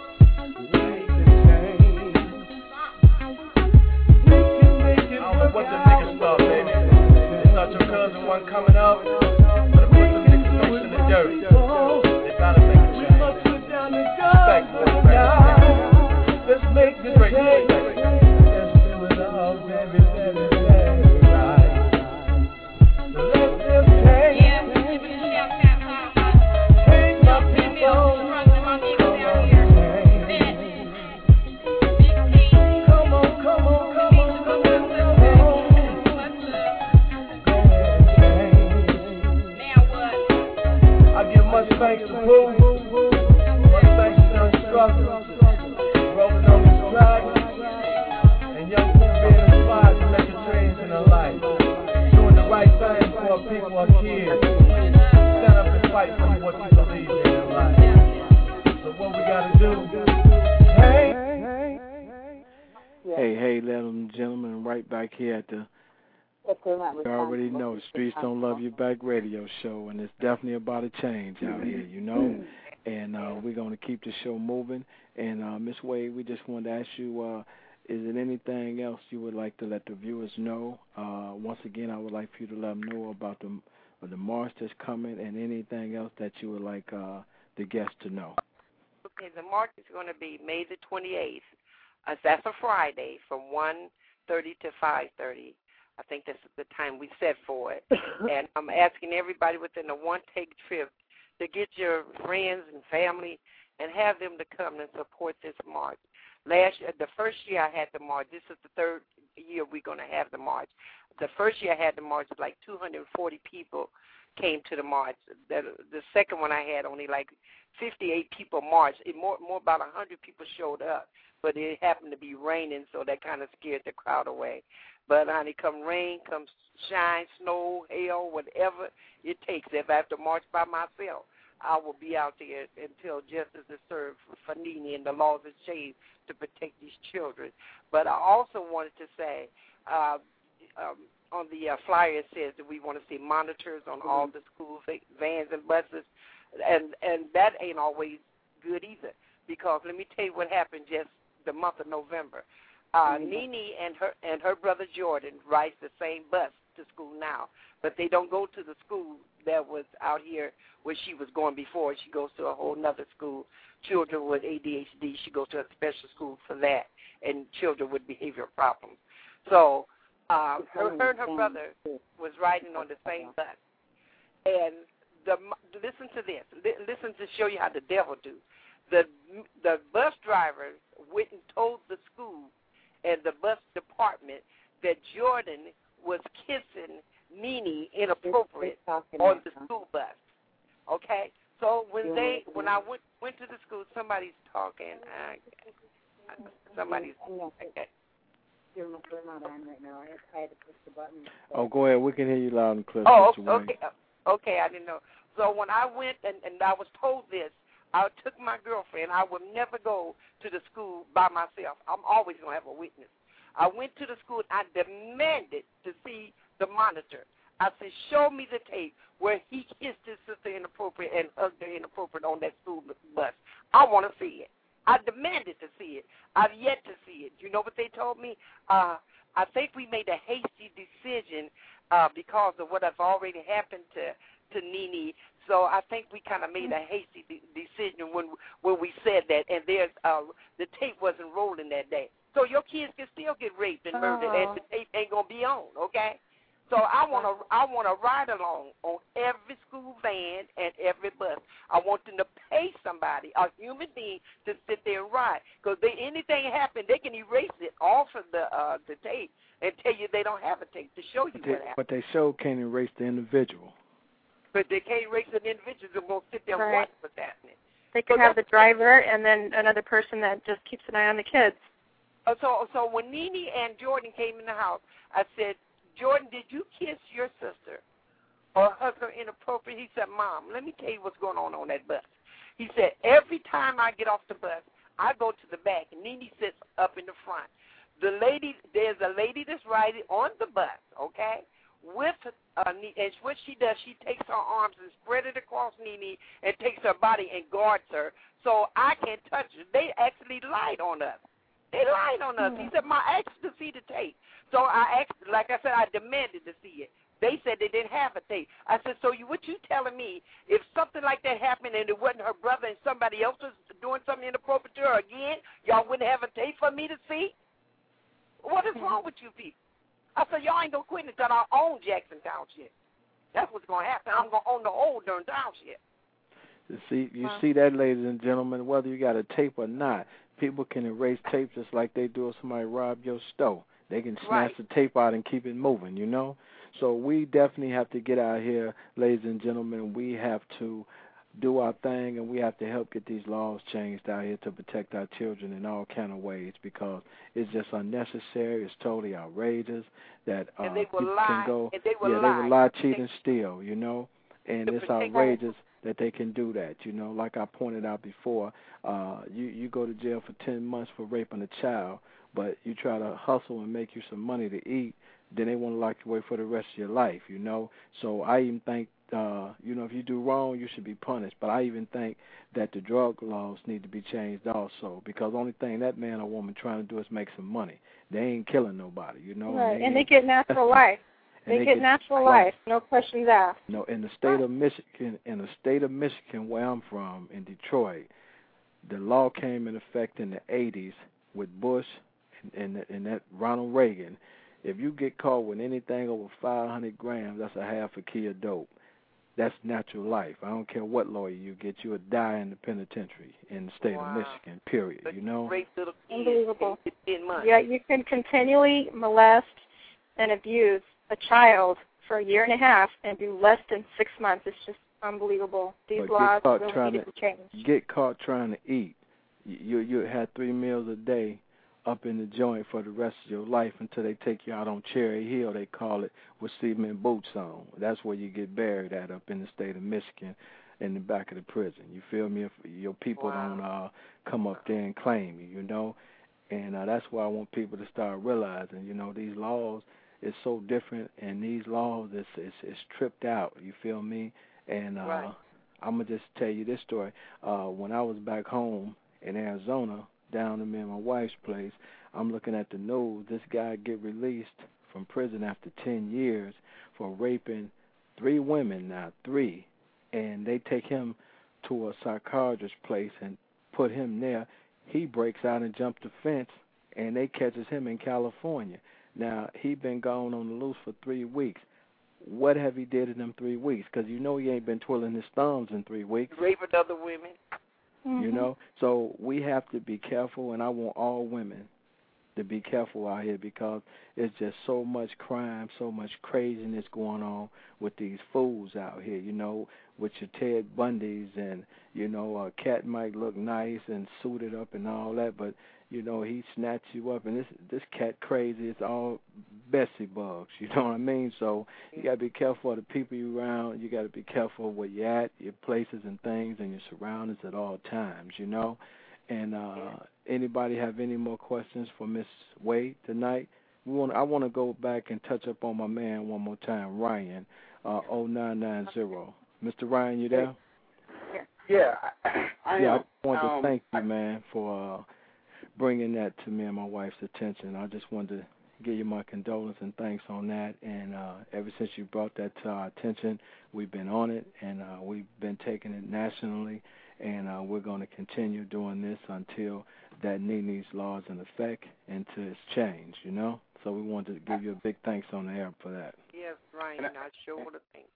we can change. We can make it. I don't know what the niggas thought, baby. They thought your cousin wasn't coming up, but I put some niggas first in the dirt. They gotta make a change. Let's make the change. Let's do it all, baby, baby, baby, right. Let them change. Change my people. Come on, come on, come on, come on, come on. Now what? I give much thanks to Pooh. Much thanks to Young Struggle. Rolling on this ride. for our kids. Stand up and fight for what you believe in life. So what we gotta do? Hey, ladies and gentlemen, right back here at the you already know Streets Don't Love You Back radio show, and it's definitely about a change out here, you know. And we're going to keep the show moving. And Miss Wade, we just wanted to ask you, is there anything else you would like to let the viewers know? Once again, I would like for you to let them know about the march that's coming, and anything else that you would like the guests to know. Okay, the march is going to be May the 28th. That's a Friday from 1:30 to 5:30. I think that's the time we set for it. And I'm asking everybody within a one-take trip to get your friends and family and have them to come and support this march. The first year I had the march. This is the third year we're going to have the march. The first year I had the march, like 240 people came to the march. The second one I had only like 58 people marched. More about 100 people showed up, but it happened to be raining, so that kind of scared the crowd away. But, honey, come rain, come shine, snow, hail, whatever it takes. If I have to march by myself, I will be out there until justice is served for Nene and the laws are changed to protect these children. But I also wanted to say on the flyer it says that we want to see monitors on all the school vans and buses, and that ain't always good either, because let me tell you what happened just the month of November. Nene and her brother Jordan rides the same bus to school now, but they don't go to the school that was out here where she was going before. She goes to a whole nother school. Children with ADHD, she goes to a special school for that, and children with behavioral problems. So her and her brother was riding on the same bus. And listen to this. Listen to show you how the devil do. The bus driver went and told the school and the bus department that Jordan was kissing Nene inappropriate on the school bus. Okay? So when I went to the school, somebody's talking. Somebody's okay. They're not on right now. I had to push the button. So. Oh, go ahead. We can hear you loud and clear. Oh, okay. Okay, I didn't know. So when I went and I was told this, I took my girlfriend. I would never go to the school by myself. I'm always going to have a witness. I went to the school. I demanded to see the monitor. I said, show me the tape where he kissed his sister inappropriate and hugged her inappropriate on that school bus. I want to see it. I demanded to see it. I've yet to see it. You know what they told me? I think we made a hasty decision because of what has already happened to Nene. So I think we kind of made a hasty decision when we said that, and there's the tape wasn't rolling that day. So your kids can still get raped and murdered, and the tape ain't gonna be on, okay? So I wanna ride along on every school van and every bus. I want them to pay somebody, a human being, to sit there and ride. Because anything happen, they can erase it off of the tape and tell you they don't have a tape to show you what happened. But they show can't erase the individual. But they can't erase an individual who's going to sit there and watch what's happening. They could have the driver and then another person that just keeps an eye on the kids. So when Nene and Jordan came in the house, I said, Jordan, did you kiss your sister or hug her inappropriate? He said, Mom, let me tell you what's going on that bus. He said, every time I get off the bus, I go to the back, and Nene sits up in the front. There's a lady that's riding on the bus, okay? And what she does, she takes her arms and spread it across Nene and takes her body and guards her so I can't touch her. They actually lied on us. They lied on us. He said, I asked to see the tape. So I asked, like I said, I demanded to see it. They said they didn't have a tape. I said, so what you telling me, if something like that happened and it wasn't her brother and somebody else was doing something inappropriate to her again, y'all wouldn't have a tape for me to see? What is wrong with you people? I said, y'all ain't going to quit until I own Jackson Township. That's what's going to happen. I'm going to own the whole darn township. You see that, ladies and gentlemen, whether you got a tape or not, people can erase tapes just like they do if somebody robbed your store. They can snatch the tape out and keep it moving, you know? So we definitely have to get out here, ladies and gentlemen. We have to do our thing, and we have to help get these laws changed out here to protect our children in all kind of ways, because it's just unnecessary. It's totally outrageous that people can go, they will lie, cheat, and steal, you know, and it's outrageous that they can do that, you know. Like I pointed out before, you go to jail for 10 months for raping a child, but you try to hustle and make you some money to eat, then they want to lock you away for the rest of your life, you know. So I even think, you know, if you do wrong, you should be punished. But I even think that the drug laws need to be changed also, because the only thing that man or woman trying to do is make some money. They ain't killing nobody, you know. Right, and they get natural life. They get natural life, no questions asked. No, in the state of Michigan, where I'm from, in Detroit, the law came in effect in the 80s with Bush and that Ronald Reagan. If you get caught with anything over 500 grams, that's a half a key of dope. That's natural life. I don't care what lawyer you get, you will die in the penitentiary in the state of Michigan, period, you know? Unbelievable. Yeah, you can continually molest and abuse a child for a year and a half and do less than 6 months. It's just unbelievable. These laws really need to change. Get caught trying to eat. You had 3 meals a day up in the joint for the rest of your life until they take you out on Cherry Hill, they call it, with cement boots on. That's where you get buried at, up in the state of Michigan, in the back of the prison. You feel me? If your people don't come up there and claim you, you know? And that's why I want people to start realizing, you know, these laws is so different, and these laws is tripped out, you feel me? And I'm going to just tell you this story. When I was back home in Arizona, down to me and my wife's place, I'm looking at the news. This guy get released from prison after 10 years for raping 3 women, now 3, and they take him to a psychiatrist's place and put him there. He breaks out and jumps the fence, and they catches him in California. Now, he been gone on the loose for 3 weeks. What have he did in them 3 weeks? Because you know he ain't been twiddling his thumbs in 3 weeks. Raping other women. You know, so we have to be careful, and I want all women to be careful out here, because it's just so much crime, so much craziness going on with these fools out here, you know, with your Ted Bundys, and, you know, a cat might look nice and suited up and all that, but, you know, he snatch you up, and this cat crazy, it's all Bessie bugs, you know what I mean? So you got to be careful of the people you around. You got to be careful of where you're at, your places and things, and your surroundings at all times, you know? And anybody have any more questions for Miss Wade tonight? I want to go back and touch up on my man one more time, Ryan, 0990. Mr. Ryan, you there? Yeah, I am. I want to thank you, man, for bringing that to me and my wife's attention. I just wanted to give you my condolences and thanks on that. And ever since you brought that to our attention, we've been on it, and we've been taking it nationally, and we're going to continue doing this until that NeNe's law is in effect and to its change, you know? So we wanted to give you a big thanks on the air for that. Yes, Ryan, I sure want to thank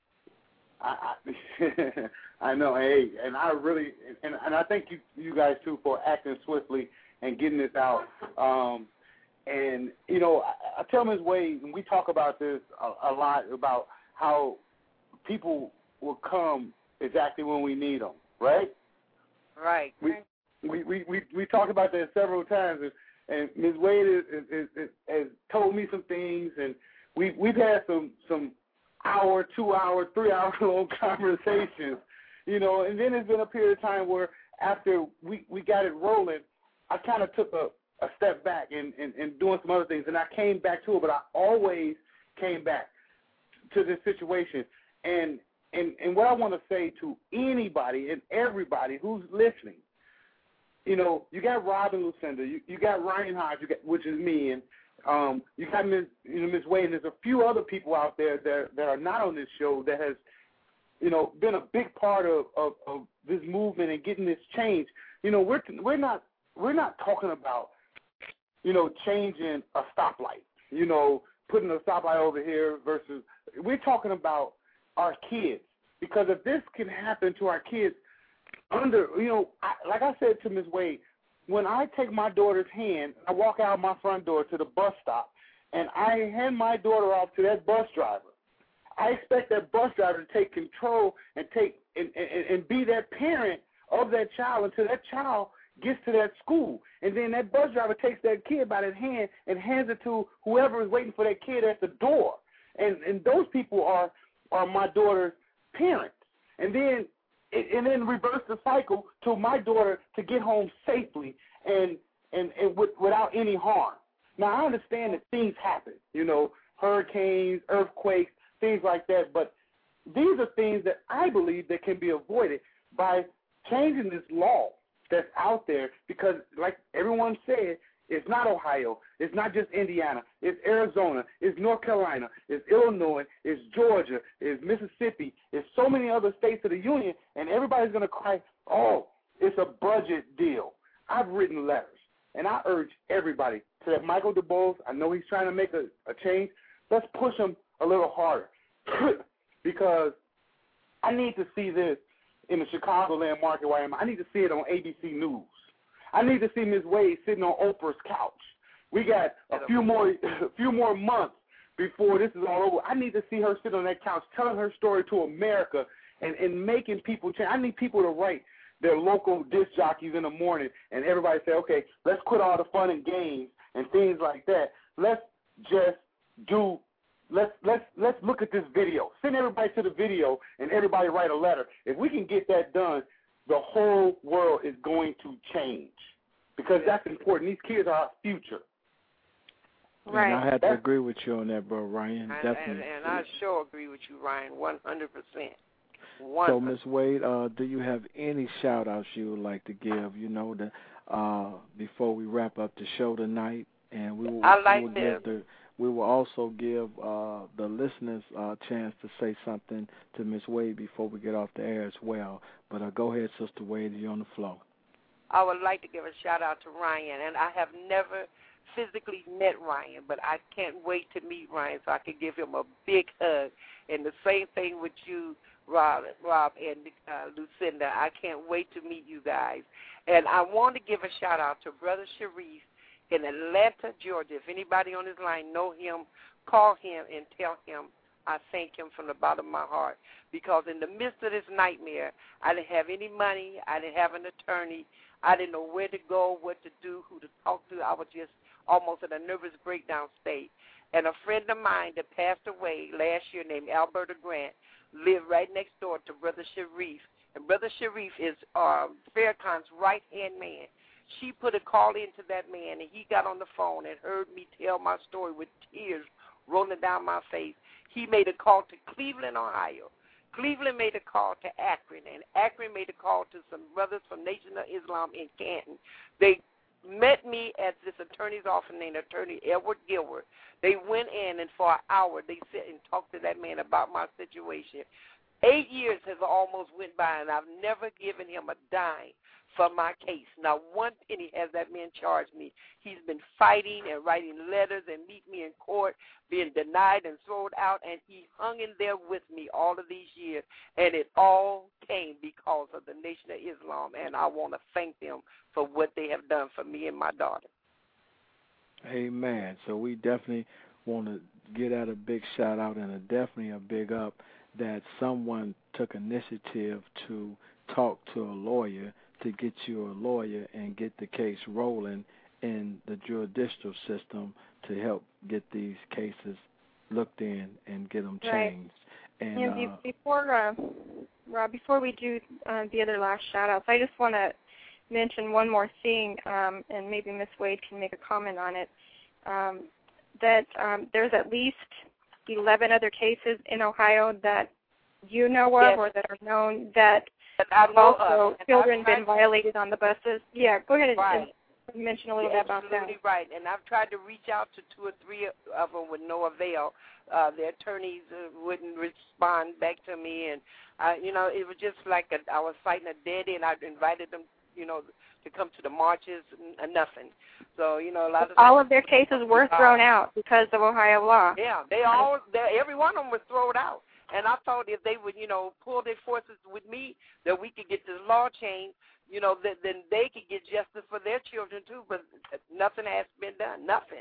you. I know, hey, and I really, and I thank you guys, too, for acting swiftly and getting this out. And, you know, I tell Ms. Wade, and we talk about this a lot, about how people will come exactly when we need them, right? Right. We talked about that several times, and Ms. Wade has told me some things, and we've had some hour, 2 hour, 3 hour long conversations, you know, and then there's been a period of time where after we got it rolling, I kind of took a step back and doing some other things, and I came back to it, but I always came back to this situation. And what I want to say to anybody and everybody who's listening, you know, you got Rob and Lucinda, you got Ryan Hodge, which is me, and you got Ms. Wade, and there's a few other people out there that are not on this show that has, you know, been a big part of this movement and getting this change. You know, we're not talking about, you know, changing a stoplight, you know, putting a stoplight over here versus, we're talking about our kids. Because if this can happen to our kids you know, like I said to Ms. Wade, when I take my daughter's hand, I walk out my front door to the bus stop, and I hand my daughter off to that bus driver, I expect that bus driver to take control and and be that parent of that child until that child gets to that school. And then that bus driver takes that kid by the hand and hands it to whoever is waiting for that kid at the door. And those people are my daughter's parents. And then reverse the cycle to my daughter to get home safely and without any harm. Now, I understand that things happen, hurricanes, earthquakes, things like that, but these are things that I believe that can be avoided by changing this law that's out there, because like everyone said, it's not Ohio, it's not just Indiana, it's Arizona, it's North Carolina, it's Illinois, it's Georgia, it's Mississippi, it's so many other states of the union, and everybody's going to cry, oh, it's a budget deal. I've written letters, and I urge everybody to that Michael DuBose, I know he's trying to make a change, let's push him a little harder, because I need to see this in the Chicagoland market where I am. I need to see it on ABC News. I need to see Ms. Wade sitting on Oprah's couch. We got a few more months before this is all over. I need to see her sitting on that couch telling her story to America and making people change. I need people to write their local disc jockeys in the morning and everybody say, okay, let's quit all the fun and games and things like that. Let's just do let's look at this video. Send everybody to the video and everybody write a letter. If we can get that done, the whole world is going to change, because that's important. These kids are our future. Right. And I have to agree with you on that, bro, Ryan. Definitely. And I sure agree with you, Ryan, 100%. So, Ms. Wade, do you have any shout-outs you would like to give, before we wrap up the show tonight? And we will also give the listeners a chance to say something to Ms. Wade before we get off the air as well. But go ahead, Sister Wade, you're on the floor. I would like to give a shout-out to Ryan, and I have never physically met Ryan, but I can't wait to meet Ryan so I can give him a big hug. And the same thing with you, Rob and Lucinda. I can't wait to meet you guys. And I want to give a shout-out to Brother Sharif in Atlanta, Georgia. If anybody on this line know him, call him and tell him I thank him from the bottom of my heart, because in the midst of this nightmare, I didn't have any money. I didn't have an attorney. I didn't know where to go, what to do, who to talk to. I was just almost in a nervous breakdown state. And a friend of mine that passed away last year named Alberta Grant lived right next door to Brother Sharif. And Brother Sharif is Farrakhan's right-hand man. She put a call into that man, and he got on the phone and heard me tell my story with tears rolling down my face. He made a call to Cleveland, Ohio. Cleveland made a call to Akron, and Akron made a call to some brothers from Nation of Islam in Canton. They met me at this attorney's office named Attorney Edward Gilbert. They went in, and for an hour they sat and talked to that man about my situation. 8 years has almost went by, and I've never given him a dime for my case. Not one penny has that man charged me. He's been fighting and writing letters and meet me in court, being denied and thrown out, and he hung in there with me all of these years. And it all came because of the Nation of Islam, and I want to thank them for what they have done for me and my daughter. Amen. So we definitely want to get out a big shout-out and definitely a big up that someone took initiative to talk to a lawyer, to get you a lawyer and get the case rolling in the judicial system to help get these cases looked in and get them changed. Right. And before Rob, before we do the other last shout-outs, I just want to mention one more thing, and maybe Ms. Wade can make a comment on it, that there's at least 11 other cases in Ohio that you know of, yes, or that are known that also children been violated on the buses. Yeah, go ahead and mention a little bit about that. Absolutely right. And I've tried to reach out to 2 or 3 of them with no avail. The attorneys wouldn't respond back to me, and it was just like I was fighting a dead end. I invited them, to come to the marches, and nothing. So a lot of all of their cases were thrown out because of Ohio law. Yeah, every one of them was thrown out. And I thought if they would, pull their forces with me, that we could get this law changed, then they could get justice for their children too. But nothing has been done. Nothing.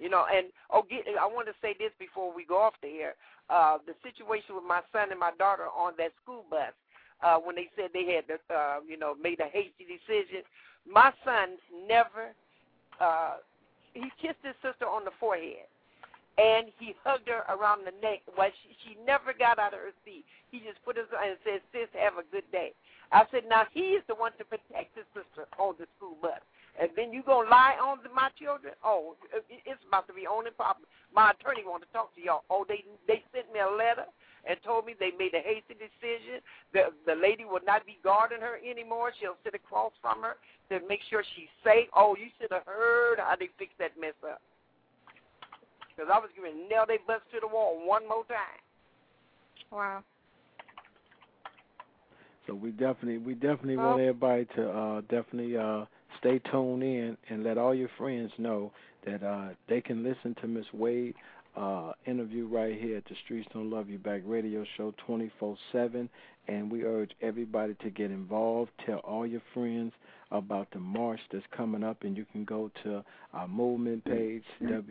You know, and I want to say this before we go off the air. The situation with my son and my daughter on that school bus, when they said they had, made a hasty decision. My son never, he kissed his sister on the forehead, and he hugged her around the neck. Well, she never got out of her seat. He just put his and said, "Sis, have a good day." I said, now he is the one to protect his sister on the school bus. And then you going to lie on my children? Oh, it's about to be on and popping. My attorney want to talk to y'all. Oh, they sent me a letter and told me they made a hasty decision. The lady will not be guarding her anymore. She'll sit across from her to make sure she's safe. Oh, you should have heard how they fixed that mess up. Because I was going to nail their butts to the wall one more time. Wow. So we definitely want everybody to definitely stay tuned in and let all your friends know that they can listen to Miss Wade interview right here at the Streets Don't Love You Back radio show 24/7, and we urge everybody to get involved. Tell all your friends about the march that's coming up, and you can go to our movement page,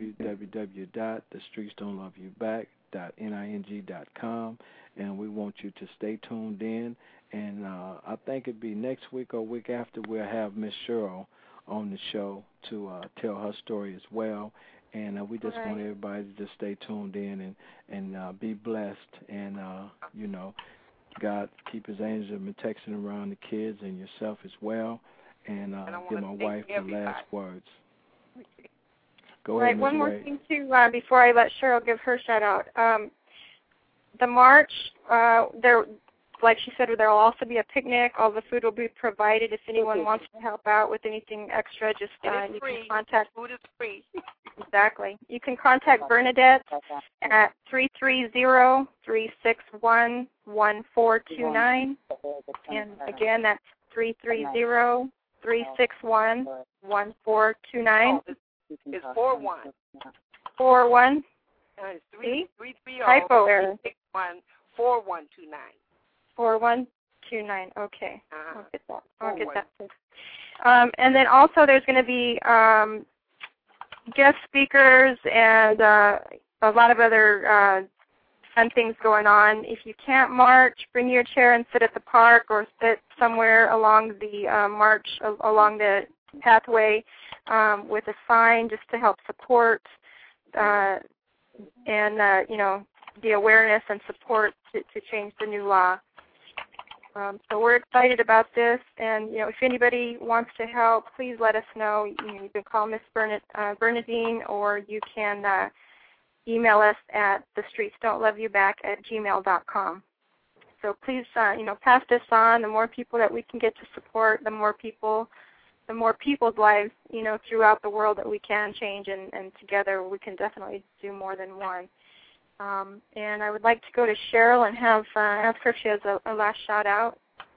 www.thestreetsdon'tloveyouback.ning.com, and we want you to stay tuned in. And I think it'd be next week or week after we'll have Miss Cheryl on the show to tell her story as well. And we just want everybody to just stay tuned in and be blessed. And, God keep his angels of protection around the kids and yourself as well. And give my wife the last words. Go ahead, Ms. One more Wade. thing, too, before I let Cheryl give her shout-out. The march, like she said, there will also be a picnic. All the food will be provided. If anyone wants to help out with anything extra, just you can contact. Food is free. Exactly. You can contact Bernadette at 330-361-1429. And again, that's 330-361-1429. It's 41. 41. It's 330. Typo error. 4129. 4129. Okay. I'll get that. And then also there's going to be guest speakers and a lot of other fun things going on. If you can't march, bring your chair and sit at the park or sit somewhere along the march, along the pathway with a sign just to help support and, the awareness and support to change the new law. So we're excited about this, and if anybody wants to help, please let us know. You can call Miss Bernadine, or you can email us at thestreetsdon'tloveyouback@gmail.com. So please, pass this on. The more people that we can get to support, the more people's lives, throughout the world that we can change, and together we can definitely do more than one. And I would like to go to Cheryl and ask her if she has a last shout out.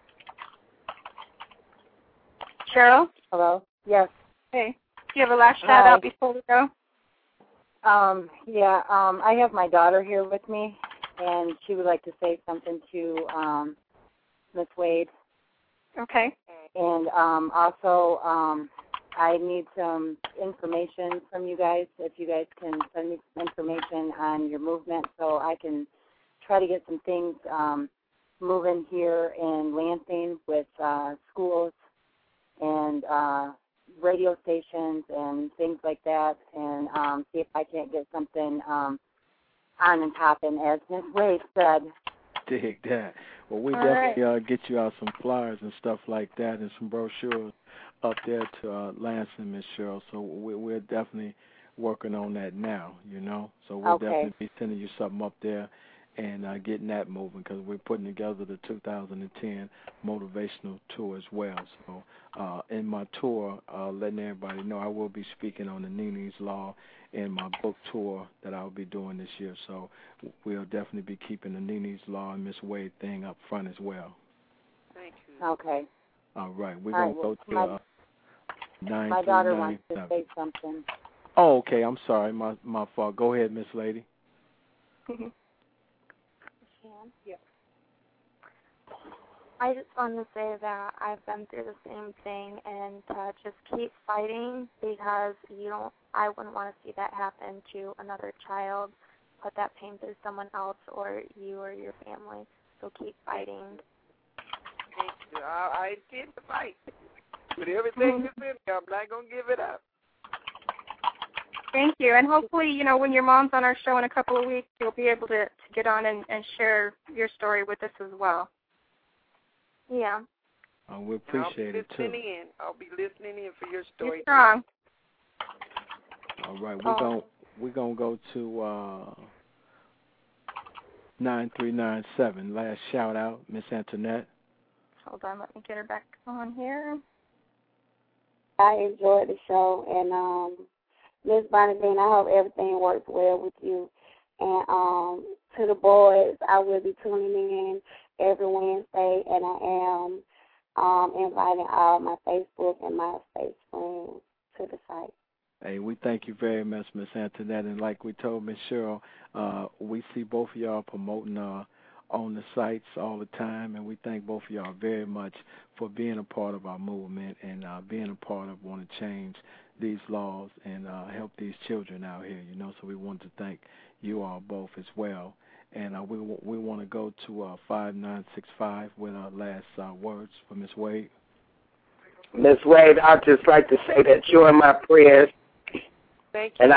Cheryl? Hello? Yes. Hey. Do you have a last shout out before we go? I have my daughter here with me, and she would like to say something to Miss Wade. Okay. And also, I need some information from you guys, if you guys can send me some information on your movement so I can try to get some things moving here in Lansing with schools and radio stations and things like that, and see if I can't get something on and popping, as Ms. Wade said. Dig that. Well, we definitely get you out some flyers and stuff like that and some brochures up there to Lansing, Miss Cheryl. So we're definitely working on that now, So we'll definitely be sending you something up there and getting that moving, because we're putting together the 2010 motivational tour as well. So in my tour, letting everybody know I will be speaking on the Nini's Law in my book tour that I'll be doing this year. So we'll definitely be keeping the Nini's Law and Miss Wade thing up front as well. Thank you. Okay. All right. We're going to go to 9. My daughter wants to say something. Oh, okay. I'm sorry. My fault. Go ahead, Miss Lady. I just want to say that I've been through the same thing, and just keep fighting, because I wouldn't want to see that happen to another child, put that pain through someone else or you or your family. So keep fighting. Thank you. I intend to fight. With everything that's in me, I'm not going to give it up. Thank you. And hopefully, when your mom's on our show in a couple of weeks, you'll be able to get on and share your story with us as well. Yeah. We appreciate it, too. I'll be listening in for your story. You're strong. All right. We're gonna go to 9397. Last shout out, Miss Antoinette. Hold on, let me get her back on here. I enjoyed the show, and Miss Bernadine, I hope everything works well with you. And to the boys, I will be tuning in every Wednesday, and I am inviting all my Facebook and MySpace friends to the site. Hey, we thank you very much, Miss Antoinette. And like we told Miss Cheryl, we see both of y'all promoting on the sites all the time, and we thank both of y'all very much for being a part of our movement and being a part of wanting to change these laws and help these children out here, So we want to thank you all both as well. And we want to go to 5965 with our last words for Miss Wade. Miss Wade, I'd just like to say that you're in my prayers. Thank you. And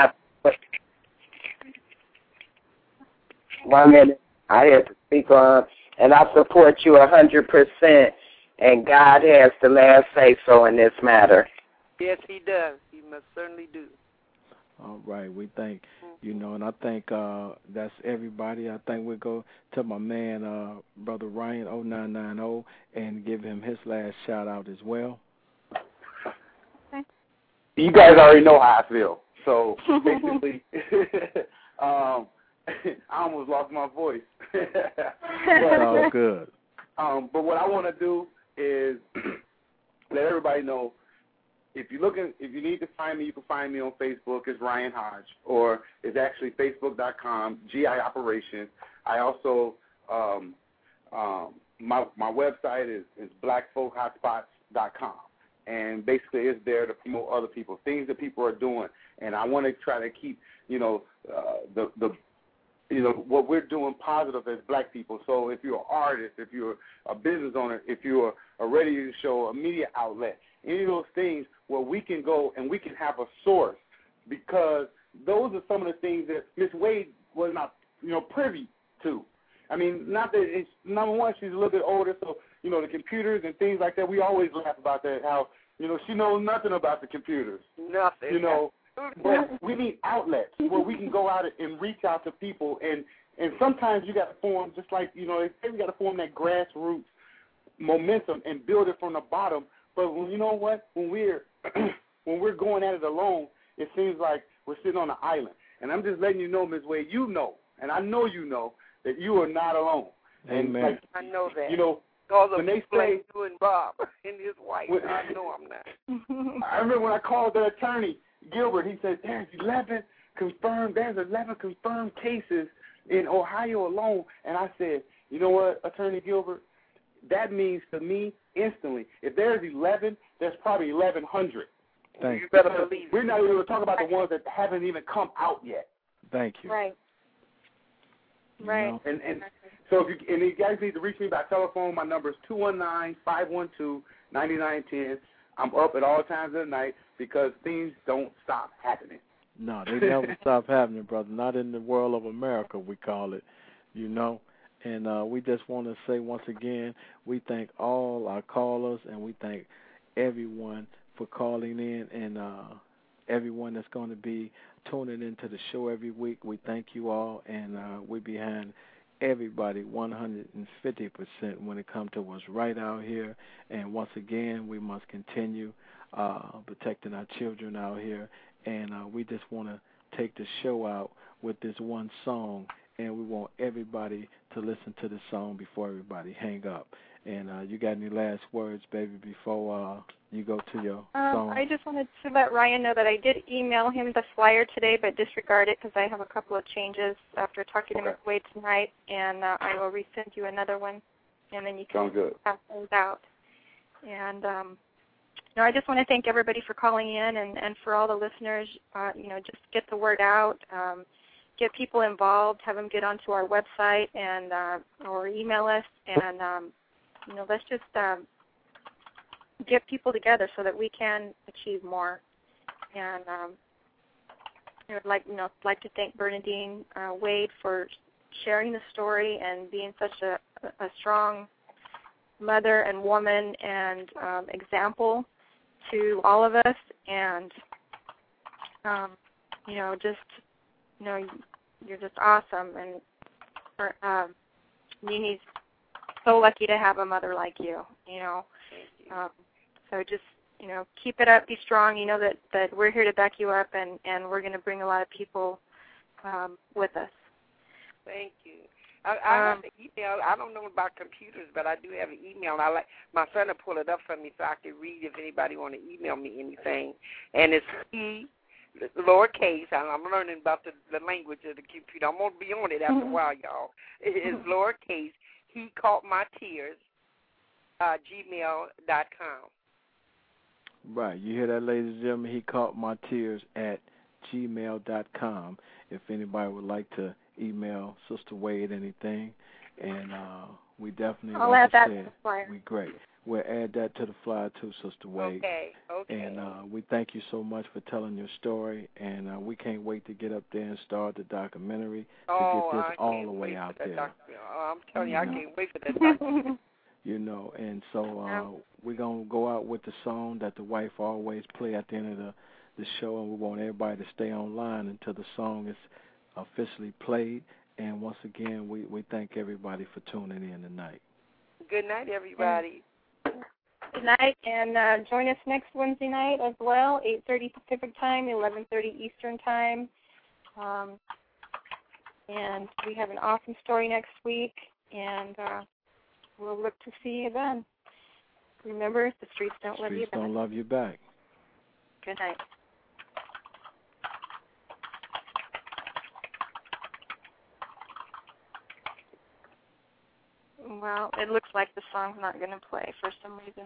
1 minute, I had to speak on, and I support you 100%, and God has the last say-so in this matter. Yes, he does. He must certainly do. All right, we thank, and I think that's everybody. I think we'll go to my man, Brother Ryan 0990, and give him his last shout-out as well. Okay. You guys already know how I feel. So, basically, I almost lost my voice. It's all good. But what I want to do is let everybody know, if you need to find me, you can find me on Facebook. It's Ryan Hodge, or it's actually facebook.com, GI Operations. I also, my website is blackfolkhotspots.com. And basically it's there to promote other people, things that people are doing. And I want to try to keep, what we're doing positive as black people. So if you're an artist, if you're a business owner, if you're a radio show, a media outlet, any of those things where we can go and we can have a source, because those are some of the things that Miss Wade was not, privy to. I mean, not that it's, number one, she's a little bit older, so, the computers and things like that, we always laugh about that, how, she knows nothing about the computers. Nothing. But we need outlets where we can go out and reach out to people, and sometimes you got to form, just like, they say we got to form that grassroots momentum and build it from the bottom. But when we're when we're going at it alone, it seems like we're sitting on an island. And I'm just letting you know, Ms. Wade, and I know you know, that you are not alone. Amen. And I know that. When they say you and Bob and his wife, I know I'm not. I remember when I called the attorney Gilbert, he said there's 11 confirmed cases in Ohio alone, and I said, you know what, Attorney Gilbert, that means to me instantly, if there's 11, there's probably 1,100. Thank you. Better believe we're not even going to talk about the ones that haven't even come out yet. Thank you. Right. Right. And so if you guys need to reach me by telephone, my number is 219-512-9910. I'm up at all times of the night because things don't stop happening. No, they never stop happening, brother. Not in the world of America, we call it, And we just want to say once again, we thank all our callers, and we thank everyone for calling in, and everyone that's going to be tuning into the show every week. We thank you all, and we're behind everybody 150% when it comes to what's right out here. And once again, we must continue protecting our children out here. And we just want to take the show out with this one song, and we want everybody to listen to the song before everybody hang up. And you got any last words, baby, before you go to your song? I just wanted to let Ryan know that I did email him the flyer today, but disregard it because I have a couple of changes after talking to Ms. Wade tonight, and I will resend you another one. and then you can pass things out. And I just want to thank everybody for calling in, and for all the listeners. Just get the word out, get people involved, have them get onto our website and or email us, and let's just get people together so that we can achieve more. And I'd like to thank Bernadine Wade for sharing the story and being such a strong mother and woman and example to all of us. And you're just awesome, and Nini's so lucky to have a mother like you. So just keep it up, be strong. You know that we're here to back you up, and we're going to bring a lot of people with us. Thank you. I have an email. I don't know about computers, but I do have an email. I like my son to pull it up for me so I can read if anybody want to email me anything. And it's lowercase. I'm learning about the language of the computer. I'm going to be on it after a while, y'all. It's lowercase. He caught my tears. gmail.com. Right. You hear that, ladies and gentlemen? He caught my tears at gmail.com. If anybody would like to email Sister Wade anything, and we definitely, I'll add that to the flyer. We great. We'll add that to the flyer too, Sister Wade. Okay. And we thank you so much for telling your story, and we can't wait to get up there and start the documentary to get this all the way out there. I'm telling you, I can't wait for that documentary. And so we're going to go out with the song that the wife always play at the end of the show, and we want everybody to stay online until the song is officially played. And once again, we thank everybody for tuning in tonight. Good night, everybody. Good night, and join us next Wednesday night as well, 8:30 Pacific Time, 11:30 Eastern Time. And we have an awesome story next week, and we'll look to see you then. Remember, the streets don't love you back. Streets don't love you back. Good night. Well, it looks like the song's not going to play for some reason.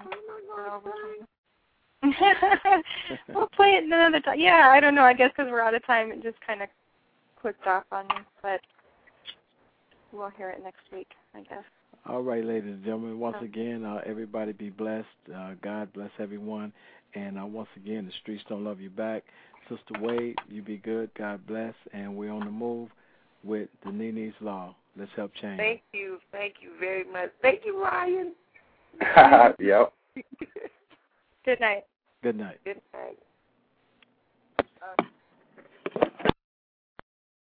We'll play it another time. Yeah, I don't know. I guess because we're out of time, it just kind of clicked off on me. But we'll hear it next week, I guess. All right, ladies and gentlemen. Once again, everybody be blessed. God bless everyone. And once again, the streets don't love you back. Sister Wade, you be good. God bless. And we're on the move with the Nini's Law. Let's help change. Thank you. Thank you very much. Thank you, Ryan. Yep. Good night. Good night. Good night.